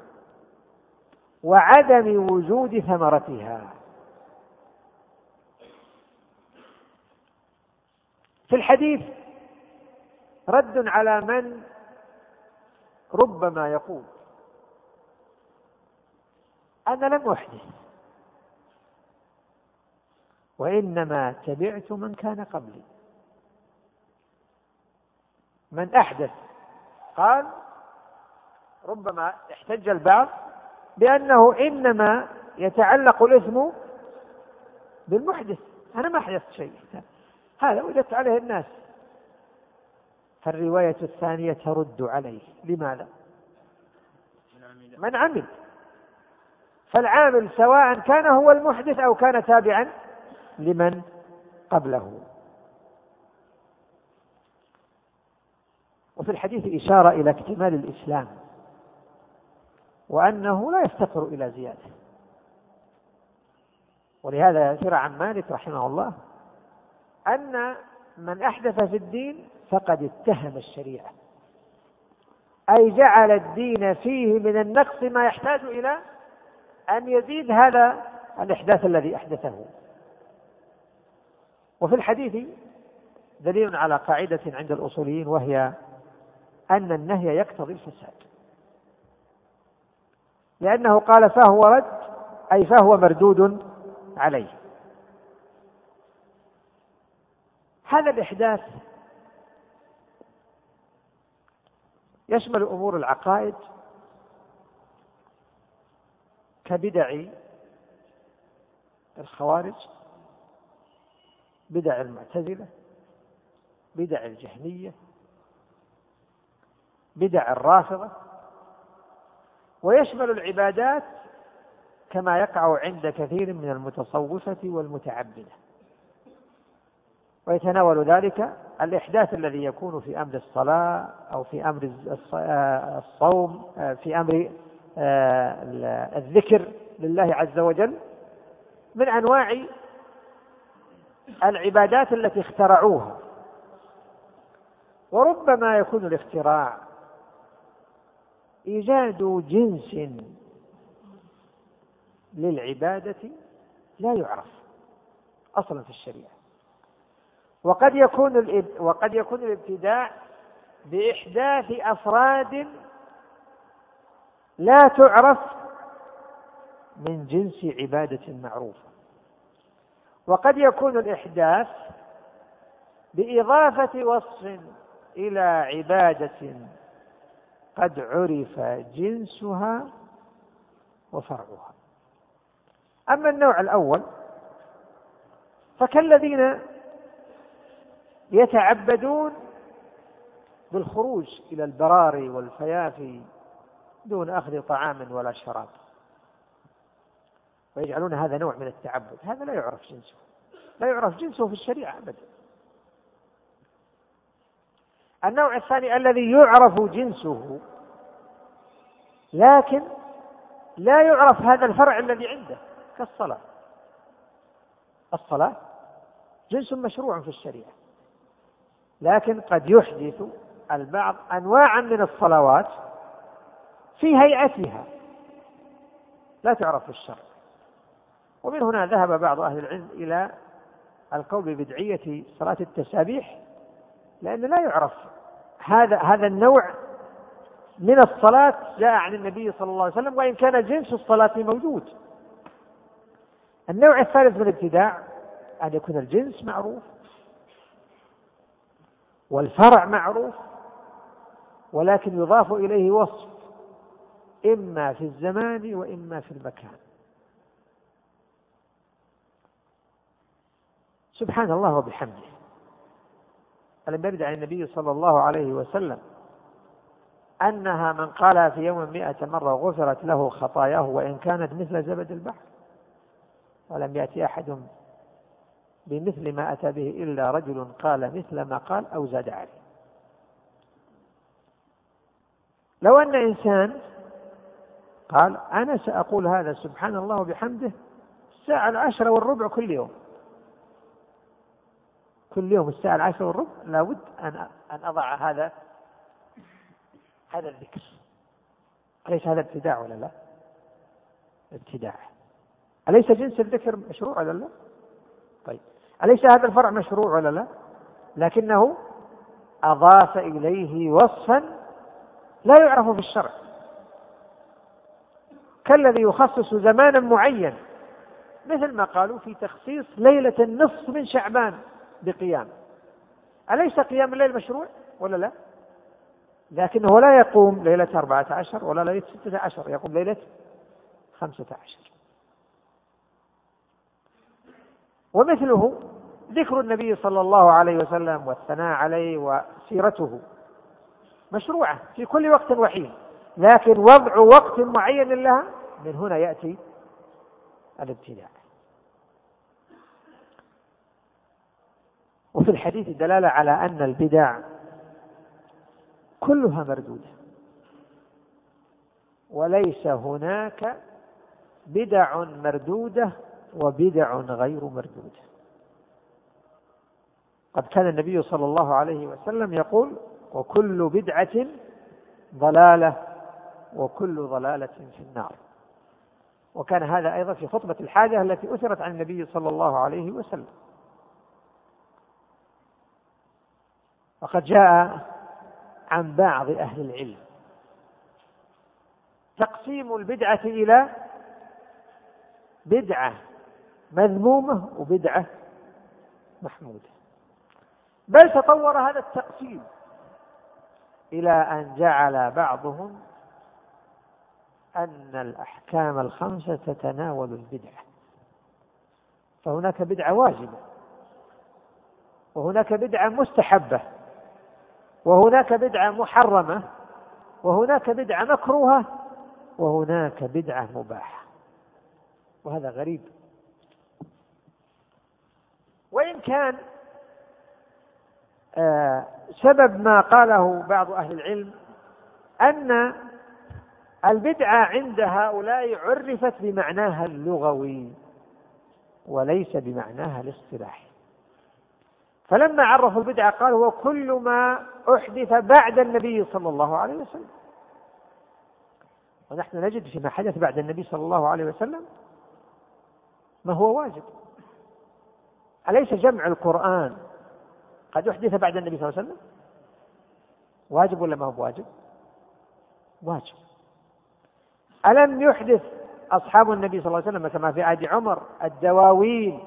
وعدم وجود ثمرتها. في الحديث رد على من ربما يقول: أنا لم أحدث، وإنما تبعت من كان قبلي. من أحدث، قال ربما احتج البعض بأنه إنما يتعلق الإثم بالمحدث، أنا ما أحدثت شيء، هذا وجدت عليه الناس. فالرواية الثانية ترد عليه. لماذا؟ من عمل. فالعامل سواء كان هو المحدث أو كان تابعا لمن قبله. وفي الحديث إشارة إلى اكتمال الإسلام، وأنه لا يفتقر إلى زيادة. ولهذا يثير عن مالك رحمه الله أن من أحدث في الدين فقد اتهم الشريعة، أي جعل الدين فيه من النقص ما يحتاج إلى أن يزيد هذا الإحداث الذي أحدثه. وفي الحديث دليل على قاعدة عند الأصوليين، وهي أن النهي يقتضي الفساد، لأنه قال فهو رد، أي فهو مردود عليه. هذا الإحداث يشمل أمور العقائد كبدع الخوارج، بدع المعتزلة، بدع الجهمية، بدع الرافضة. ويشمل العبادات كما يقع عند كثير من المتصوفة والمتعبدة. ويتناول ذلك الإحداث الذي يكون في أمر الصلاة أو في أمر الصوم، في أمر الذكر لله عز وجل، من أنواع العبادات التي اخترعوها. وربما يكون الاختراع إيجاد جنس للعبادة لا يعرف أصلا في الشريعة. وقد يكون الابتداع بإحداث أفراد لا تعرف من جنس عبادة معروفة، وقد يكون الإحداث بإضافة وصف إلى عبادة قد عرف جنسها وفرعها. أما النوع الأول فكالذين يتعبدون بالخروج إلى البراري والفيافي دون أخذ طعام ولا شراب، ويجعلون هذا نوع من التعبد. هذا لا يعرف جنسه في الشريعة أبدا. النوع الثاني الذي يعرف جنسه لكن لا يعرف هذا الفرع الذي عنده، كالصلاة. الصلاة جنس مشروع في الشريعة، لكن قد يحدث البعض أنواعا من الصلوات في هيئتها لا تعرف في الشرع. ومن هنا ذهب بعض أهل العلم إلى القول ببدعية صلاة التسابيح، لأن لا يعرف هذا النوع من الصلاة جاء عن النبي صلى الله عليه وسلم، وإن كان جنس الصلاة موجود. النوع الثالث من الابتداع أن يكون الجنس معروف والفرع معروف، ولكن يضاف إليه وصف إما في الزمان وإما في المكان. سبحان الله وبحمده، ألم يرد عن النبي صلى الله عليه وسلم أنها من قالها في يوم 100 مرة غفرت له خطاياه وإن كانت مثل زبد البحر، ولم يأتي أحد بمثل ما أتى به إلا رجل قال مثل ما قال أو زاد عليه. لو أن إنسان قال أنا سأقول هذا سبحان الله وبحمده 10:10 كل يوم، كل يوم 10:10 لابد أن أضع هذا الذكر. أليس هذا ابتداع ولا لا؟ ابتداع. أليس جنس الذكر مشروع ولا لا؟ طيب، أليس هذا الفرع مشروع ولا لا؟ لكنه أضاف إليه وصفا لا يعرف في الشرع، كالذي يخصص زمانا معين، مثل ما قالوا في تخصيص ليلة النصف من شعبان بقيام. أليس قيام الليل مشروع ولا لا؟ لكنه لا يقوم ليلة 14 ولا ليلة 16، يقوم ليلة 15. ومثله ذكر النبي صلى الله عليه وسلم والثناء عليه وسيرته مشروعة في كل وقت وحين، لكن وضع وقت معين لها، من هنا يأتي الابتداع. وفي الحديث دلالة على أن البدع كلها مردودة، وليس هناك بدع مردودة وبدع غير مردودة. قد كان النبي صلى الله عليه وسلم يقول وكل بدعة ضلالة وكل ضلالة في النار. وكان هذا أيضا في خطبة الحاجة التي أثرت عن النبي صلى الله عليه وسلم. وقد جاء عن بعض أهل العلم تقسيم البدعة إلى بدعة مذمومة وبدعة محمودة، بل تطور هذا التقسيم إلى أن جعل بعضهم أن الأحكام الخمسة تتناول البدعة، فهناك بدعة واجبة، وهناك بدعة مستحبة، وهناك بدعة محرمة، وهناك بدعة مكروهة، وهناك بدعة مباحة. وهذا غريب. وإن كان سبب ما قاله بعض أهل العلم أن البدعة عند هؤلاء عرفت بمعناها اللغوي وليس بمعناها الاصطلاحي، فلما عرفوا البدعة قالوا هو كل ما أحدث بعد النبي صلى الله عليه وسلم. ونحن نجد فيما حدث بعد النبي صلى الله عليه وسلم ما هو واجب. أليس جمع القرآن قد أحدث بعد النبي صلى الله عليه وسلم؟ واجب ولا ما هو واجب؟ واجب. ألم يحدث أصحاب النبي صلى الله عليه وسلم كما في عهد عمر الدواوين،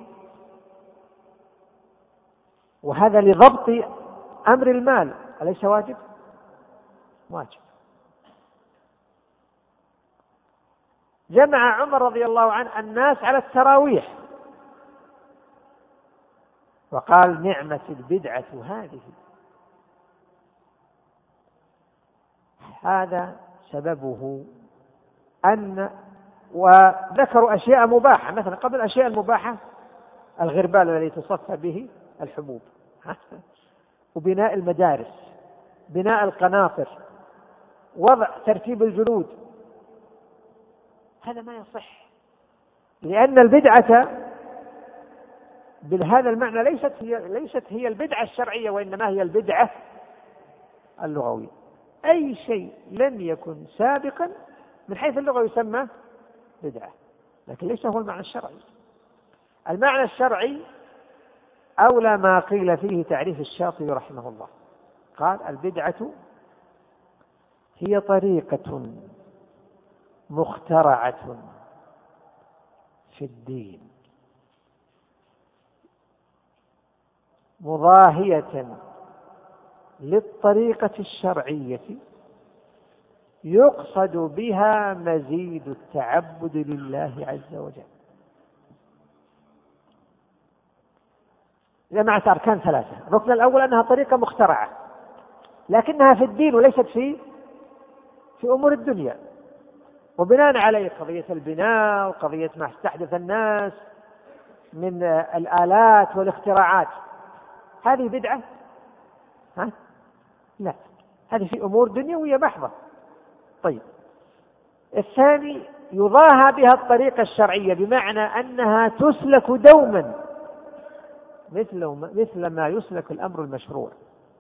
وهذا لضبط أمر المال، أليس واجب؟ واجب. جمع عمر رضي الله عنه الناس على التراويح وقال نعمة البدعة هذه. هذا سببه وذكروا أشياء مباحة، مثلا قبل الأشياء المباحة الغربال الذي تصفى به الحبوب، وبناء المدارس، بناء القناطر، وضع ترتيب الجلود، هذا ما يصح، لأن البدعة بهذا المعنى ليست هي البدعة الشرعية، وإنما هي البدعة اللغوية. أي شيء لم يكن سابقا من حيث اللغة يسمى بدعة، لكن ليس هو المعنى الشرعي. المعنى الشرعي أولى ما قيل فيه تعريف الشاطبي رحمه الله، قال البدعة هي طريقة مخترعة في الدين مضاهية للطريقة الشرعية يقصد بها مزيد التعبد لله عز وجل. جمعت أركان ثلاثة. الركن الأول أنها طريقة مخترعة لكنها في الدين وليست في أمور الدنيا، وبناء عليه قضية البناء وقضية ما استحدث الناس من الآلات والاختراعات، هذه بدعة؟ لا، هذه في أمور دنيوية محضة. طيب، الثاني يضاهى بها الطريقة الشرعية، بمعنى أنها تسلك دوما مثل ما يسلك الأمر المشروع.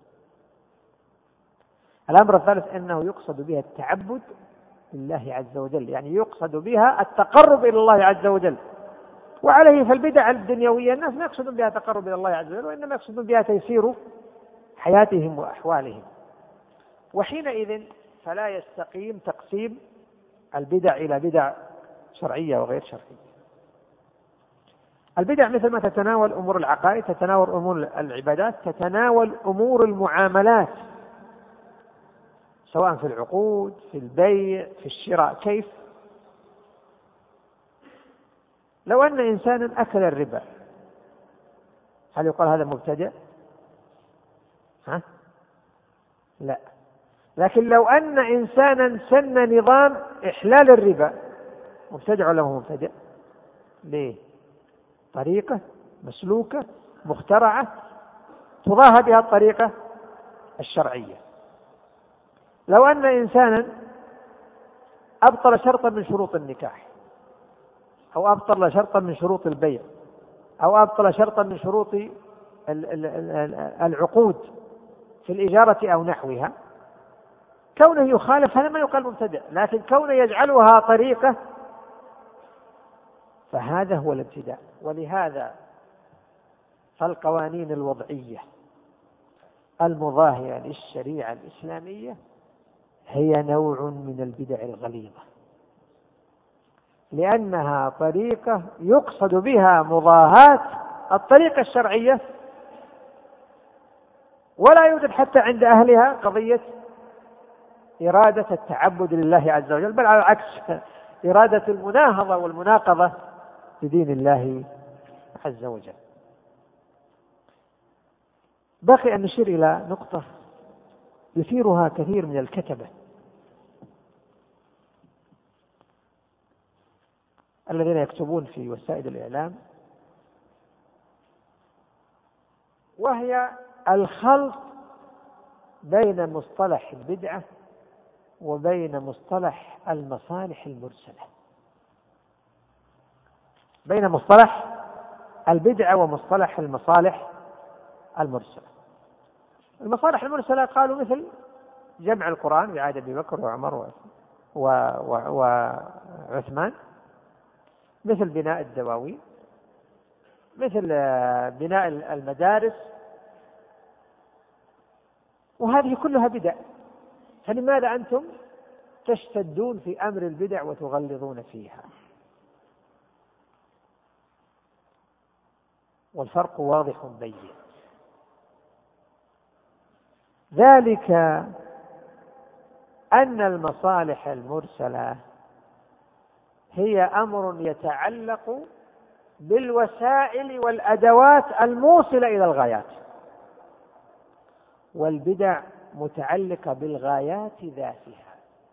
الأمر الثالث أنه يقصد بها التعبد لله عز وجل، يعني يقصد بها التقرب إلى الله عز وجل. وعليه فالبدع الدنيوية الناس ما يقصدون بها تقرب إلى الله عز وجل، وإنما يقصدون بها تيسير حياتهم وأحوالهم. وحينئذ فلا يستقيم تقسيم البدع إلى بدع شرعية وغير شرعية. البدع مثل ما تتناول أمور العقائد، تتناول أمور العبادات، تتناول أمور المعاملات، سواء في العقود، في البيع، في الشراء. كيف؟ لو أن إنسانا أكل الربا هل يقال هذا مبتدع؟ لا. لكن لو أن إنسانا سن نظام إحلال الربا مبتدع ولا هو مبتدع؟ ليه؟ طريقة مسلوكة مخترعة تضاهى بها الطريقة الشرعية. لو أن إنسانا أبطل شرطا من شروط النكاح، أو أبطل شرطا من شروط البيع، أو أبطل شرطا من شروط العقود في الإجارة أو نحوها، كونه يخالف هذا ما يقال مبتدع، لكن كونه يجعلها طريقة فهذا هو الابتداع. ولهذا فالقوانين الوضعية المضاهية للشريعة الإسلامية هي نوع من البدع الغليظة، لأنها طريقة يقصد بها مضاهاة الطريقة الشرعية، ولا يوجد حتى عند أهلها قضية إرادة التعبد لله عز وجل، بل على العكس إرادة المناهضة والمناقضة لدين الله عز وجل. بقي أن نشير إلى نقطة يثيرها كثير من الكتبة الذين يكتبون في وسائل الإعلام، وهي الخلط بين مصطلح البدعة وبين مصطلح المصالح المرسلة، بين مصطلح البدعة ومصطلح المصالح المرسلة. المصالح المرسلة قالوا مثل جمع القرآن بعهد أبي بكر وعمر وعثمان، مثل بناء الدواوين، مثل بناء المدارس، وهذه كلها بدع. فلماذا أنتم تشتدون في أمر البدع وتغلظون فيها؟ والفرق واضح بين. ذلك أن المصالح المرسلة هي أمر يتعلق بالوسائل والأدوات الموصلة إلى الغايات، والبدع متعلقة بالغايات ذاتها.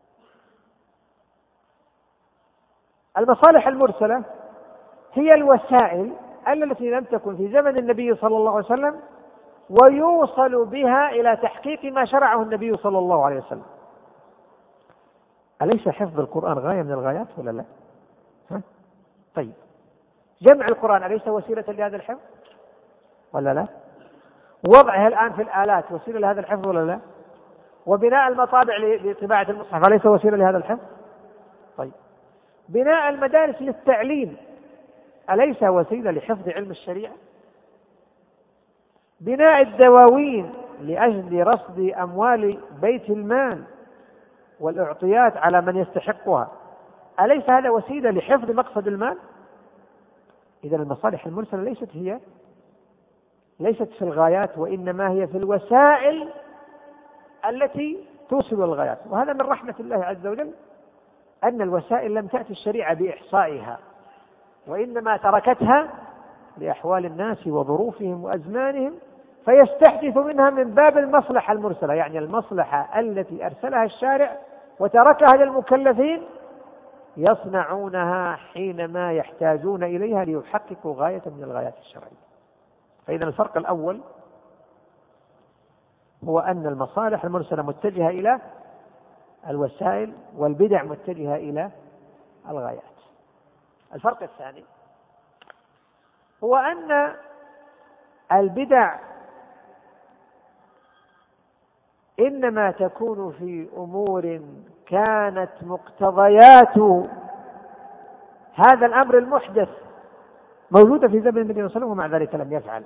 المصالح المرسلة هي الوسائل التي لم تكن في زمن النبي صلى الله عليه وسلم ويوصل بها إلى تحقيق ما شرعه النبي صلى الله عليه وسلم. أليس حفظ القرآن غاية من الغايات ولا لا؟ طيب، جمع القرآن أليس وسيلة لهذا الحفظ ولا لا؟ وضعها الآن في الآلات وسيلة لهذا الحفظ ولا لا؟ وبناء المطابع لطباعة المصحف أليس وسيلة لهذا الحفظ؟ طيب، بناء المدارس للتعليم أليس وسيلة لحفظ علم الشريعة؟ بناء الدواوين لأجل رصد أموال بيت المال والأعطيات على من يستحقها أليس هذا وسيلة لحفظ مقصد المال؟ إذن المصالح المرسلة ليست في الغايات، وإنما هي في الوسائل التي توصل الغايات. وهذا من رحمة الله عز وجل أن الوسائل لم تأتي الشريعة بإحصائها، وإنما تركتها لأحوال الناس وظروفهم وأزمانهم، فيستحدث منها من باب المصلحة المرسلة، يعني المصلحة التي أرسلها الشارع وتركها للمكلفين يصنعونها حينما يحتاجون إليها ليحققوا غاية من الغايات الشرعية. فإذا الفرق الأول هو أن المصالح المرسلة متجهة إلى الوسائل، والبدع متجهة إلى الغايات. الفرق الثاني هو أن البدع إنما تكون في أمور كانت مقتضيات هذا الأمر المحدث موجودة في زمن النبي صلى الله عليه وسلم ومع ذلك لم يفعل.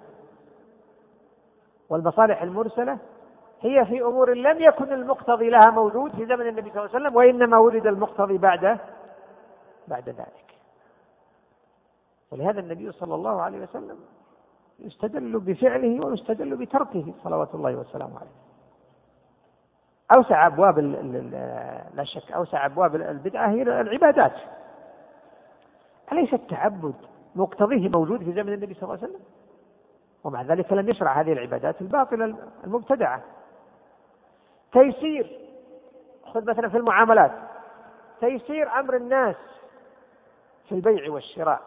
والمصالح المرسلة هي في أمور لم يكن المقتضي لها موجود في زمن النبي صلى الله عليه وسلم، وإنما ولد المقتضي بعد ذلك. ولهذا النبي صلى الله عليه وسلم يستدل بفعله ويستدل بتركه صلوات الله وسلامه عليه. أوسع أبواب لا شك أوسع أبواب البدعة هي العبادات. أليس التعبد مقتضيه موجود في زمن النبي صلى الله عليه وسلم؟ ومع ذلك لم يشرع هذه العبادات الباطلة المبتدعة. تيسير، خذ مثلا في المعاملات، تيسير أمر الناس في البيع والشراء.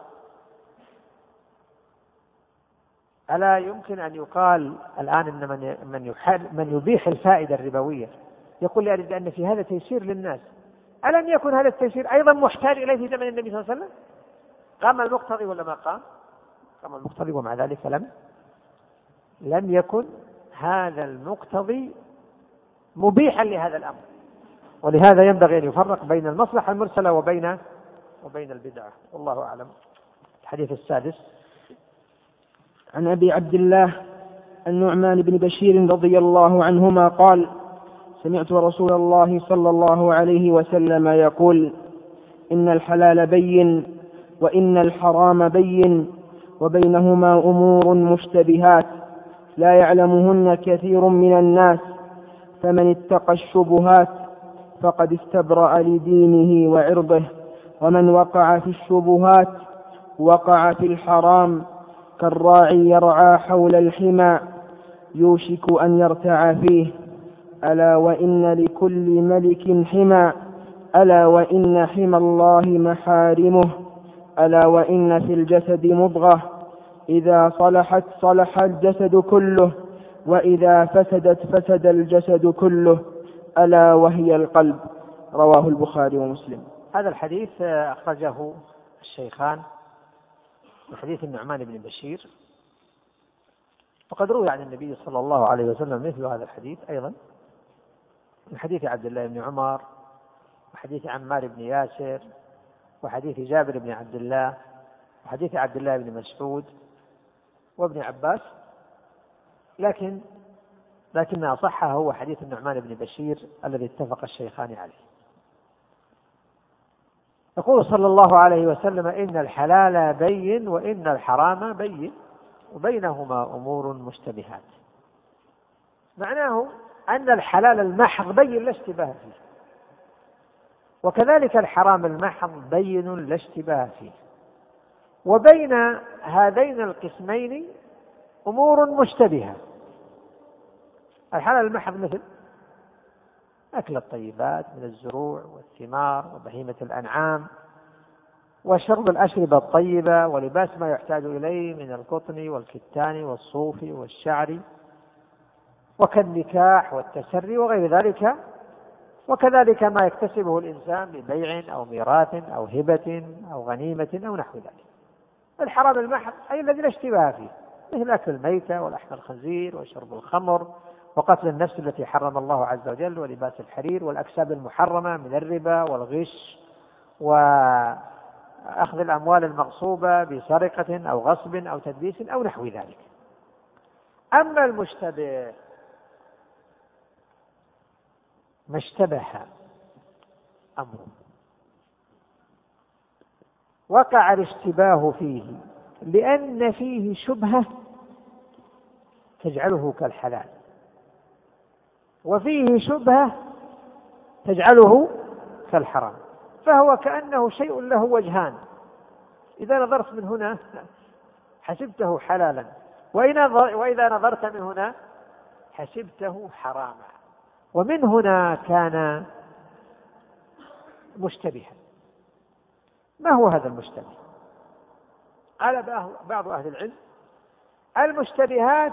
ألا يمكن أن يقال الآن إن من يبيح الفائدة الربوية يقول لي أن في هذا تيسير للناس؟ ألم يكن هذا التيسير أيضا محتاج إليه في زمن النبي صلى الله عليه وسلم؟ قام المقتضي ولا ما قام؟ قام المقتضي، ومع ذلك لم يكن هذا المقتضي مبيحا لهذا الأمر. ولهذا ينبغي أن يفرق بين المصلحة المرسلة وبين البدعة. والله أعلم. الحديث السادس عن أبي عبد الله النعمان بن بشير رضي الله عنهما قال: سمعت رسول الله صلى الله عليه وسلم يقول: إن الحلال بين وإن الحرام بين وبينهما أمور مشتبهات لا يعلمهن كثير من الناس، فمن اتقى الشبهات فقد استبرأ لدينه وعرضه، ومن وقع في الشبهات وقع في الحرام كالراعي يرعى حول الحمى يوشك أن يرتع فيه. ألا وإن لكل ملك حمى، ألا وإن حمى الله محارمه، ألا وإن في الجسد مضغة إذا صلحت صلح الجسد كله، وإذا فسدت فسد الجسد كله، ألا وهي القلب. رواه البخاري ومسلم. هذا الحديث أخرجه الشيخان من حديث النعمان بن بشير، وقد روي عن النبي صلى الله عليه وسلم مثل هذا الحديث أيضا من حديث عبد الله بن عمر وحديث عمار بن ياسر، وحديث جابر بن عبد الله، وحديث عبد الله بن مسعود وابن عباس، لكن أصحه هو حديث النعمان بن بشير الذي اتفق الشيخان عليه. يقول صلى الله عليه وسلم: إن الحلال بين وإن الحرام بين وبينهما أمور مشتبهات. معناه أن الحلال المحض بين لا اشتباه فيه، وكذلك الحرام المحض بين لا اشتباه فيه، وبين هذين القسمين أمور مشتبهة. الحلال المحض مثل أكل الطيبات من الزروع والثمار وبهيمة الأنعام، وشرب الأشربة الطيبة، ولباس ما يحتاج إليه من القطن والكتان والصوف والشعر، وكالنكاح والتسري وغير ذلك، وكذلك ما يكتسبه الإنسان ببيع أو ميراث أو هبة أو غنيمة أو نحو ذلك. الحرام المحض أي الذي لا اشتباه فيه، مثل أكل الميتة ولحم الخنزير وشرب الخمر وقتل النفس التي حرم الله عز وجل ولباس الحرير والأكساب المحرمة من الربا والغش وأخذ الأموال المغصوبة بسرقة أو غصب أو تدليس أو نحو ذلك. أما المشتبه ما اشتبه أمره وقع الاشتباه فيه لأن فيه شبهة تجعله كالحلال، وفيه شبهة تجعله كالحرام، فهو كأنه شيء له وجهان. إذا نظرت من هنا حسبته حلالا، وإذا نظرت من هنا حسبته حراما، ومن هنا كان مشتبها. ما هو هذا المشتبه؟ قال بعض أهل العلم: المشتبهات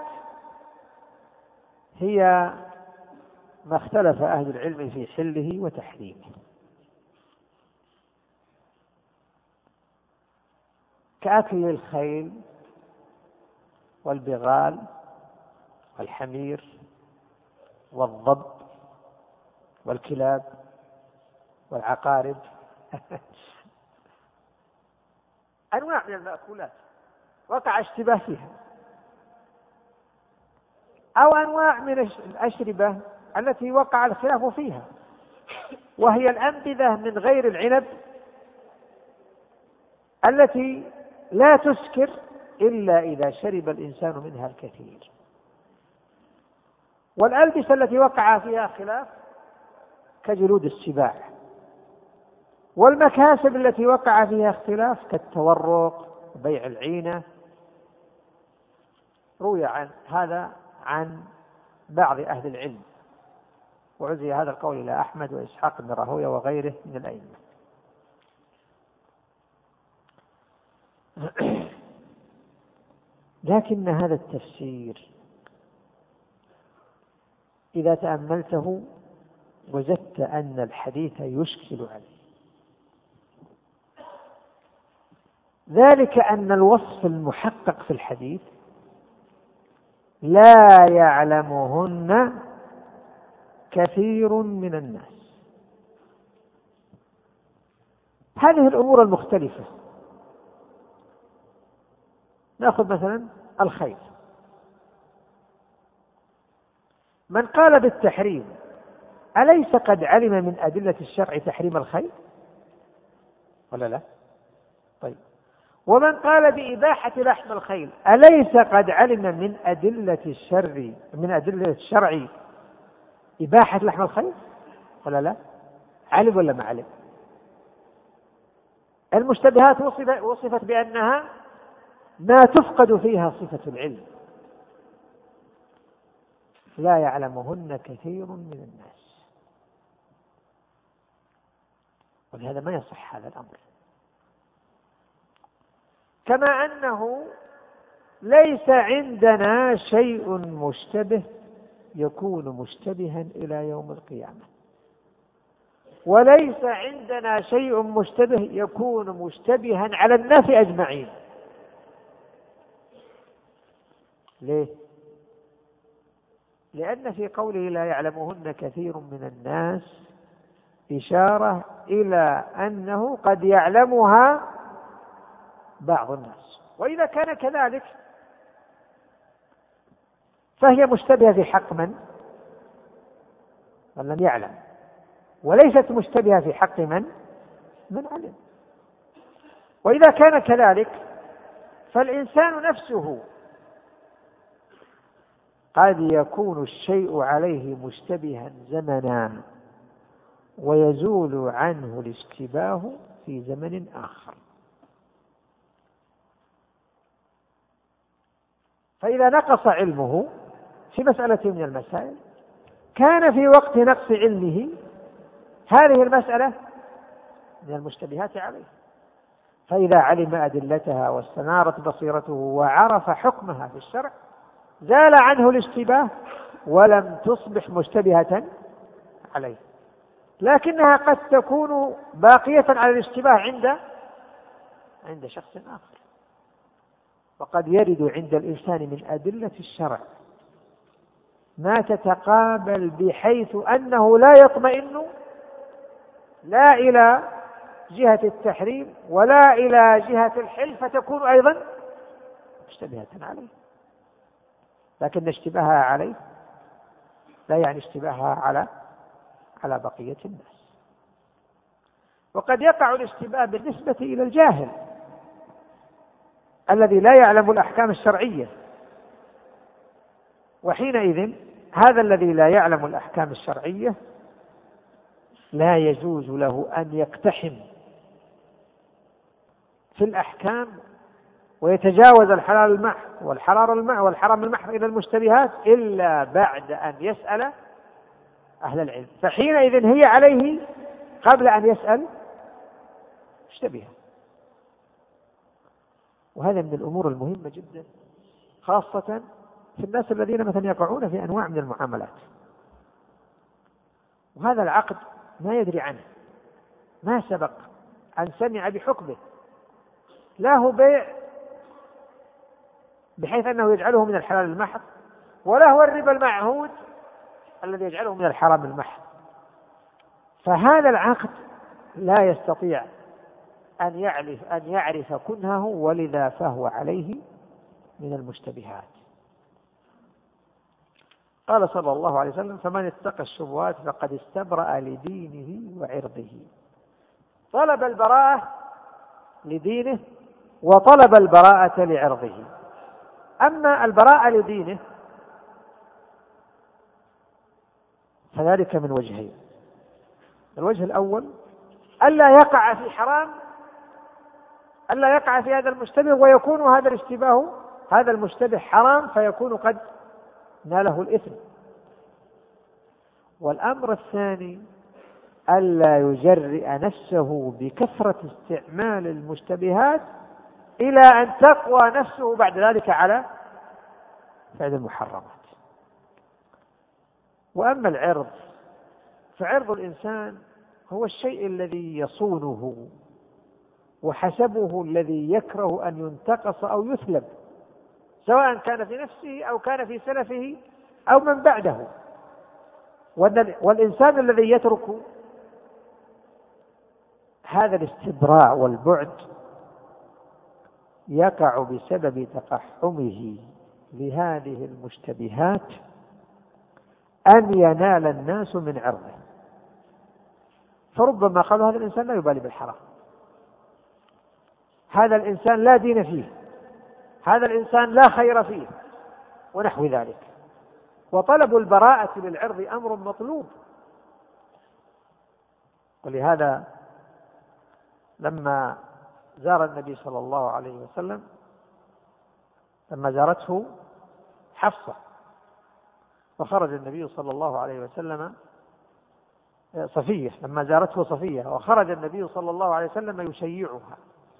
هي ما اختلف أهل العلم في حله وتحريمه، كأكل الخيل والبغال والحمير والضب والكلاب والعقارب أنواع من المأكولات وقع اشتباه فيها، أو أنواع من الأشربة التي وقع الخلاف فيها، وهي الأنبذة من غير العنب التي لا تسكر إلا إذا شرب الإنسان منها الكثير، والألبسة التي وقع فيها خلاف كجلود السباع، والمكاسب التي وقع فيها اختلاف كالتورق وبيع العينة. روي عن هذا عن بعض أهل العلم، وعزي هذا القول إلى أحمد وإسحاق بن راهويه وغيره من الأئمة. لكن هذا التفسير إذا تأملته وجدت أن الحديث يشكل عليه، ذلك أن الوصف المحقق في الحديث لا يعلمهن كثير من الناس. هذه الأمور المختلفة، نأخذ مثلا الخيل، من قال بالتحريم أليس قد علم من أدلة الشرع تحريم الخيل ولا لا؟ طيب، ومن قال بإباحة لحم الخيل أليس قد علم من أدلة الشرع إباحة لحم الخيل ولا لا؟ علم ولا ما علم؟ المشتبهات وصفت بأنها ما تفقد فيها صفة العلم، لا يعلمهن كثير من الناس، ولهذا ما يصح هذا الأمر. كما أنه ليس عندنا شيء مشتبه يكون مشتبها إلى يوم القيامة، وليس عندنا شيء مشتبه يكون مشتبها على الناس أجمعين. ليه؟ لأن في قوله لا يعلمهن كثير من الناس إشارة إلى أنه قد يعلمها بعض الناس، وإذا كان كذلك فهي مشتبهة في حق من لم يعلم، وليست مشتبهة في حق من علم. وإذا كان كذلك فالإنسان نفسه قد يكون الشيء عليه مشتبها زمنا ويزول عنه الاشتباه في زمن آخر. فإذا نقص علمه في مسألة من المسائل كان في وقت نقص علمه هذه المسألة من المشتبهات عليه، فإذا علم أدلتها واستنارت بصيرته وعرف حكمها في الشرع زال عنه الاشتباه ولم تصبح مشتبهة عليه، لكنها قد تكون باقية على الاشتباه عند شخص آخر. وقد يرد عند الإنسان من أدلة الشرع ما تتقابل بحيث أنه لا يطمئن لا إلى جهة التحريم ولا إلى جهة الحل، فتكون أيضا مشتبهة عليه، لكن اشتباهها عليه لا يعني اشتباهها على بقية الناس. وقد يقع الاشتباه بالنسبة إلى الجاهل الذي لا يعلم الأحكام الشرعية، وحينئذ هذا الذي لا يعلم الأحكام الشرعية لا يجوز له أن يقتحم في الأحكام ويتجاوز الحلال المحض والحرام المحض إلى المشتبهات إلا بعد أن يسأل أهل العلم، فحينئذ هي عليه قبل أن يسأل مشتبهة. وهذا من الأمور المهمة جدا، خاصة في الناس الذين مثلا يقعون في أنواع من المعاملات، وهذا العقد ما يدري عنه، ما سبق أن سمع بحكمه، لا هو بيع بحيث أنه يجعله من الحلال المحض، ولا هو الربا المعهود الذي يجعله من الحرام المحض. فهذا العقد لا يستطيع أن يعرف كنهه، ولذا فهو عليه من المشتبهات. قال صلى الله عليه وسلم: فمن اتقى الشبهات فقد استبرأ لدينه وعرضه. طلب البراءة لدينه وطلب البراءة لعرضه. أما البراءة لدينه فذلك من وجهين: الوجه الأول ألا يقع في حرام، ألا يقع في هذا المشتبه ويكون هذا الاشتباه هذا المشتبه حرام فيكون قد ناله الإثم. والأمر الثاني ألا يجرئ نفسه بكثرة استعمال المشتبهات إلى أن تقوى نفسه بعد ذلك على فعل المحرمات. وأما العرض فعرض الإنسان هو الشيء الذي يصونه وحسبه الذي يكره أن ينتقص أو يثلب، سواء كان في نفسه أو كان في سلفه أو من بعده. والإنسان الذي يترك هذا الاستبراء والبعد يقع بسبب تقحمه لهذه المشتبهات أن ينال الناس من عرضه، فربما قالوا هذا الإنسان لا يبالي بالحرام، هذا الإنسان لا دين فيه، هذا الإنسان لا خير فيه، ونحو ذلك. وطلب البراءة للعرض أمر مطلوب. ولهذا لما زار النبي صلى الله عليه وسلم، لما زارته حفصة وخرج النبي صلى الله عليه وسلم صفية، لما زارته صفية وخرج النبي صلى الله عليه وسلم يشيعها،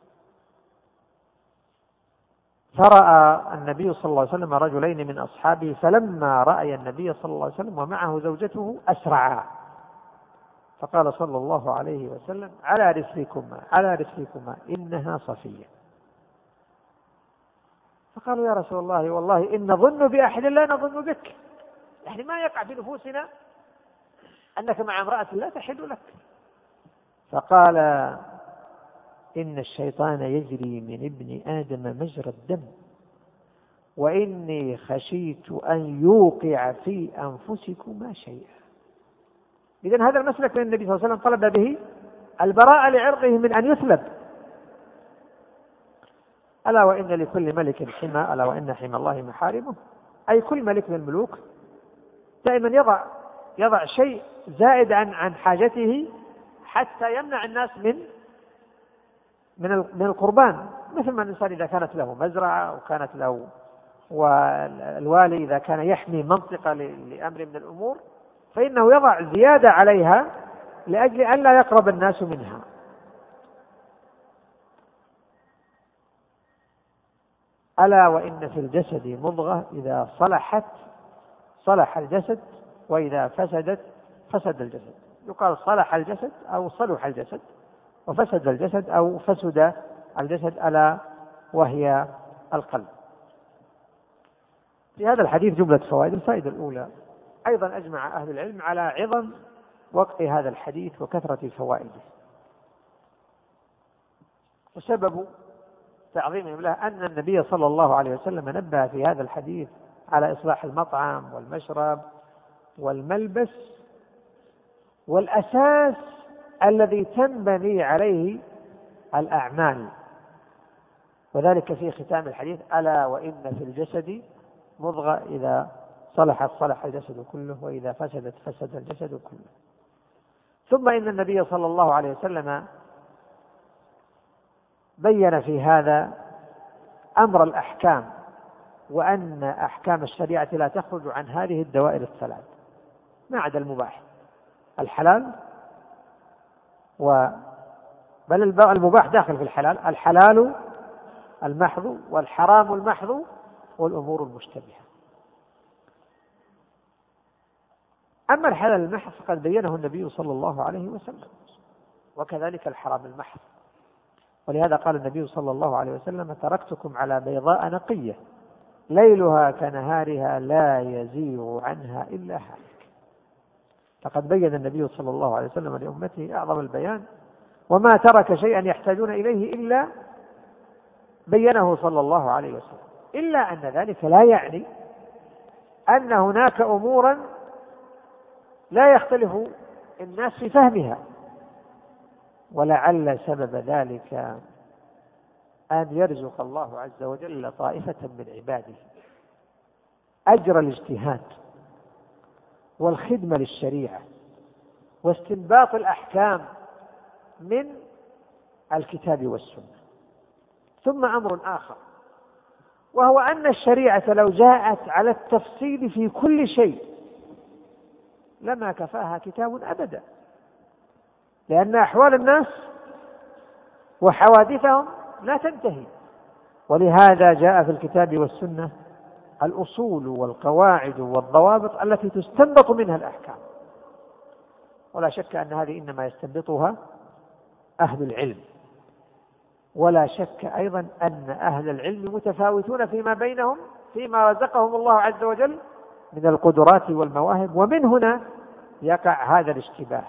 فرأى النبي صلى الله عليه وسلم رجلين من أصحابه، فلما رأى النبي صلى الله عليه وسلم ومعه زوجته أسرعا، فقال صلى الله عليه وسلم: على رسلكما على رسلكما إنها صفية. فقالوا: يا رسول الله والله إن نظن بأحد لا نظن بك، يعني ما يقع في نفوسنا أنك مع امرأة لا تحل لك، فقال: إن الشيطان يجري من ابن آدم مجرى الدم، وإني خشيت أن يوقع في أنفسكما شيئا. إذن هذا المسلك من النبي صلى الله عليه وسلم طلب به البراءة لعرضه من أن يسلب. ألا وإن لكل ملك حمى، ألا وإن حمى الله محارمه. أي كل ملك من الملوك دائما يضع شيء زائد عن حاجته حتى يمنع الناس من القربان، مثل ما الإنسان إذا كانت له مزرعة أو كانت له، والوالي إذا كان يحمي منطقة لأمر من الأمور فإنه يضع زيادة عليها لأجل أن لا يقرب الناس منها. ألا وإن في الجسد مضغة إذا صلحت صلح الجسد، وإذا فسدت فسد الجسد. يقال صلح الجسد أو صلح الجسد، وفسد الجسد أو فسد الجسد، ألا وهي القلب. في هذا الحديث جملة فوائد. الفائدة الأولى: أيضا أجمع أهل العلم على عظم وقع هذا الحديث وكثرة فوائده، وسبب تعظيمهم له أن النبي صلى الله عليه وسلم نبه في هذا الحديث على إصلاح المطعم والمشرب والملبس، والأساس الذي تنبني عليه الأعمال، وذلك في ختام الحديث: ألا وإن في الجسد مضغة إذا صلحت صلح الجسد كله، وإذا فسدت فسد الجسد كله. ثم إن النبي صلى الله عليه وسلم بين في هذا أمر الأحكام، وأن أحكام الشريعة لا تخرج عن هذه الدوائر الثلاث ما عدا المباح، الحلال بل المباح داخل في الحلال، الحلال المحض والحرام المحض والأمور المشتبهة. أما الحلال المحض فقد بينه النبي صلى الله عليه وسلم، وكذلك الحرام المحض. ولهذا قال النبي صلى الله عليه وسلم: تركتكم على بيضاء نقية ليلها كنهارها لا يزيغ عنها إلا هالك. فقد بين النبي صلى الله عليه وسلم لأمته أعظم البيان، وما ترك شيئا يحتاجون إليه إلا بينه صلى الله عليه وسلم، إلا أن ذلك لا يعني أن هناك أمورا لا يختلف الناس في فهمها، ولعل سبب ذلك أن يرزق الله عز وجل طائفة من عباده أجر الاجتهاد والخدمة للشريعة واستنباط الأحكام من الكتاب والسنة. ثم أمر آخر، وهو أن الشريعة لو جاءت على التفصيل في كل شيء لما كفاها كتاب أبدا، لأن أحوال الناس وحوادثهم لا تنتهي. ولهذا جاء في الكتاب والسنة الأصول والقواعد والضوابط التي تستنبط منها الأحكام، ولا شك أن هذه إنما يستنبطها أهل العلم. ولا شك أيضا أن أهل العلم متفاوتون فيما بينهم فيما رزقهم الله عز وجل من القدرات والمواهب، ومن هنا يقع هذا الاشتباه.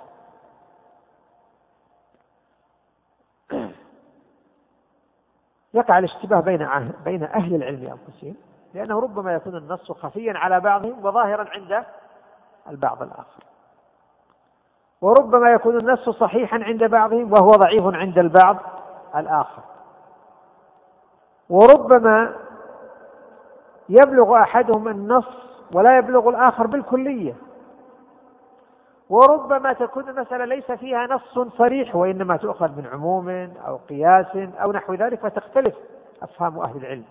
يقع الاشتباه بين أهل العلم أنفسهم، لأنه ربما يكون النص خفيا على بعضهم وظاهرا عند البعض الآخر، وربما يكون النص صحيحا عند بعضهم وهو ضعيف عند البعض الآخر، وربما يبلغ أحدهم النص ولا يبلغ الآخر بالكلية، وربما تكون المسألة ليس فيها نص صريح وإنما تؤخذ من عموم أو قياس أو نحو ذلك، فتختلف أفهام أهل العلم.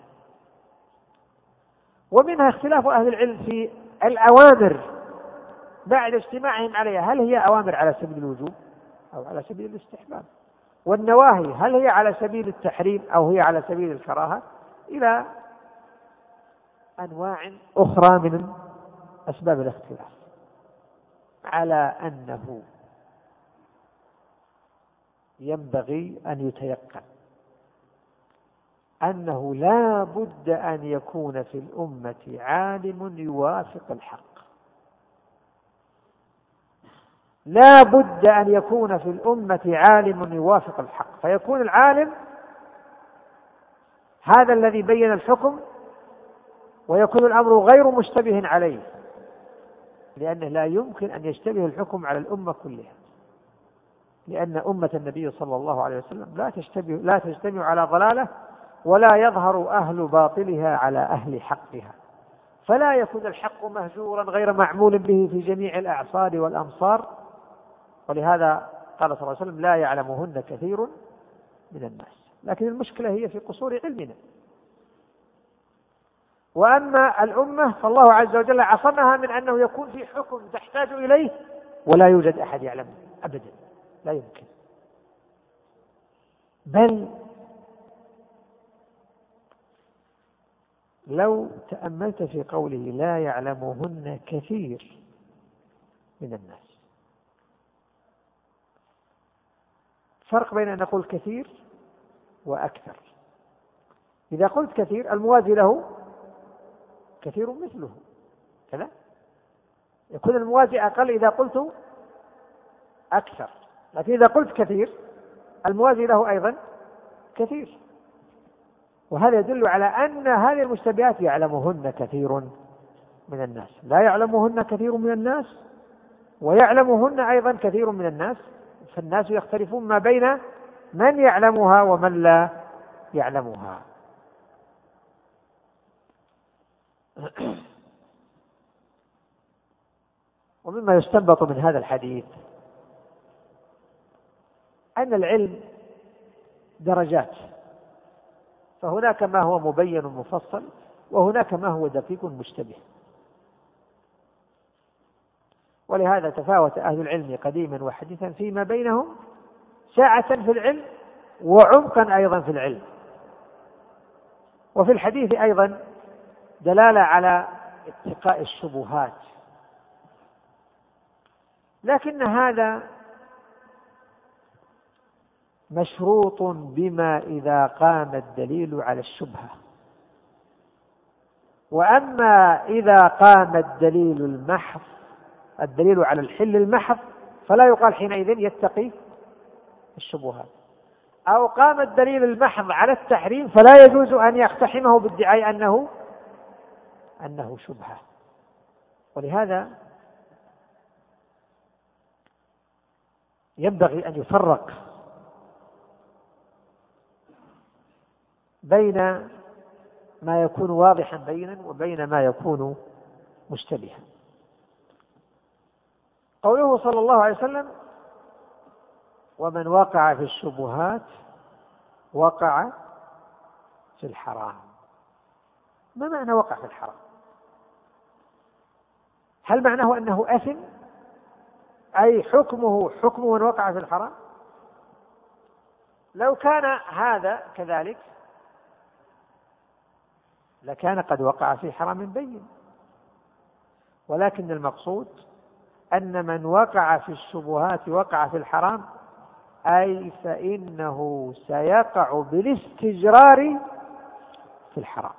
ومنها اختلاف أهل العلم في الأوامر بعد اجتماعهم عليها، هل هي أوامر على سبيل الوجوب أو على سبيل الاستحباب، والنواهي هل هي على سبيل التحريم أو هي على سبيل الكراهة، إلى أنواع أخرى من أسباب الاختلاف. على أنه ينبغي أن يتيقن أنه لا بد أن يكون في الأمة عالم يوافق الحق، لا بد أن يكون في الأمة عالم يوافق الحق، فيكون العالم هذا الذي بين الحكم، ويكون الأمر غير مشتبه عليه، لأنه لا يمكن أن يشتبه الحكم على الأمة كلها، لأن أمة النبي صلى الله عليه وسلم لا تجتمع على ضلالة، ولا يظهر أهل باطلها على أهل حقها، فلا يكون الحق مهجورا غير معمول به في جميع الأعصار والأمصار. ولهذا قال صلى الله عليه وسلم: لا يعلمهن كثير من الناس. لكن المشكلة هي في قصور علمنا. وأما الأمة فالله عز وجل عصمها من أنه يكون في حكم تحتاج إليه ولا يوجد أحد يعلمه أبدا، لا يمكن. بل لو تأملت في قوله لا يعلمهن كثير من الناس، فرق بين أن نقول كثير وأكثر. إذا قلت كثير الموازي له كثير مثله كذا، يكون الموازي أقل إذا قلت أكثر، لكن إذا قلت كثير الموازي له أيضا كثير. وهذا يدل على أن هذه المشتبهات يعلمهن كثير من الناس، لا يعلمهن كثير من الناس ويعلمهن أيضا كثير من الناس، فالناس يختلفون ما بين من يعلمها ومن لا يعلمها. ومما يستنبط من هذا الحديث أن العلم درجات، فهناك ما هو مبين مفصل، وهناك ما هو دقيق مشتبه. ولهذا تفاوت أهل العلم قديما وحديثا فيما بينهم سعة في العلم وعمقا أيضا في العلم. وفي الحديث أيضا دلالة على اتقاء الشبهات، لكن هذا مشروط بما إذا قام الدليل على الشبهة. وأما إذا قام الدليل المحض، الدليل على الحل المحض، فلا يقال حينئذ يتقي الشبهات، أو قام الدليل المحض على التحريم فلا يجوز أن يقتحمه بادعاء أنه شبهة. ولهذا ينبغي أن يفرق بين ما يكون واضحا بينا وبين ما يكون مشتبها. قوله صلى الله عليه وسلم: ومن وقع في الشبهات وقع في الحرام. ما معنى وقع في الحرام؟ هل معناه أنه أثم، أي حكمه حكم من وقع في الحرام؟ لو كان هذا كذلك لكان قد وقع في حرام بين، ولكن المقصود أن من وقع في الشبهات وقع في الحرام، أي فإنه سيقع بالاستجرار في الحرام،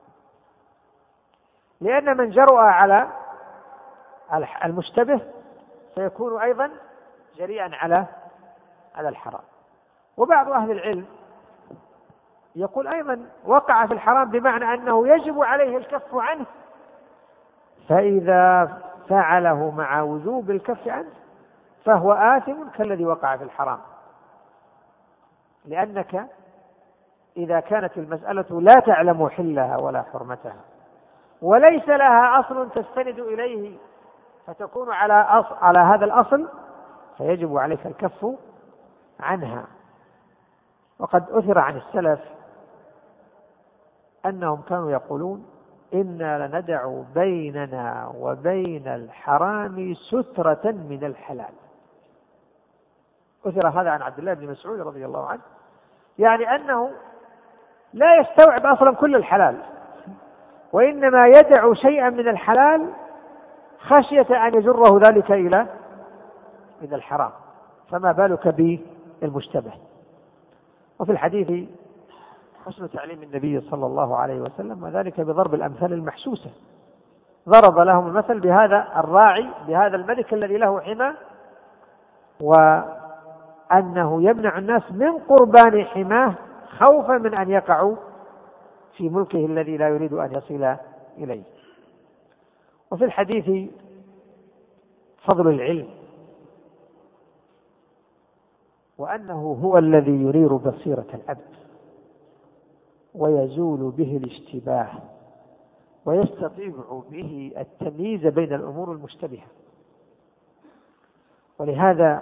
لأن من جرأ على المشتبه سيكون أيضا جريئا على الحرام. وبعض أهل العلم يقول أيضا وقع في الحرام بمعنى أنه يجب عليه الكف عنه، فإذا فعله مع وجوب الكف عنه فهو آثم كالذي وقع في الحرام، لأنك إذا كانت المسألة لا تعلم حلها ولا حرمتها وليس لها أصل تستند إليه فتكون على هذا الأصل، فيجب عليك الكف عنها. وقد أثر عن السلف أنهم كانوا يقولون: إنا لندع بيننا وبين الحرام سترة من الحلال. أثر هذا عن عبد الله بن مسعود رضي الله عنه، يعني أنه لا يستوعب أصلا كل الحلال، وإنما يدع شيئا من الحلال خشية أن يجره ذلك إلى الحرام، فما بالك بالمشتبه. وفي الحديث حسن تعليم النبي صلى الله عليه وسلم، وذلك بضرب الأمثال المحسوسة. ضرب لهم المثل بهذا الراعي، بهذا الملك الذي له حمى وأنه يمنع الناس من قربان حماه خوفا من أن يقعوا في ملكه الذي لا يريد أن يصل إليه. وفي الحديث فضل العلم، وأنه هو الذي ينير بصيرة العبد ويزول به الاشتباه ويستطيع به التمييز بين الأمور المشتبهة. ولهذا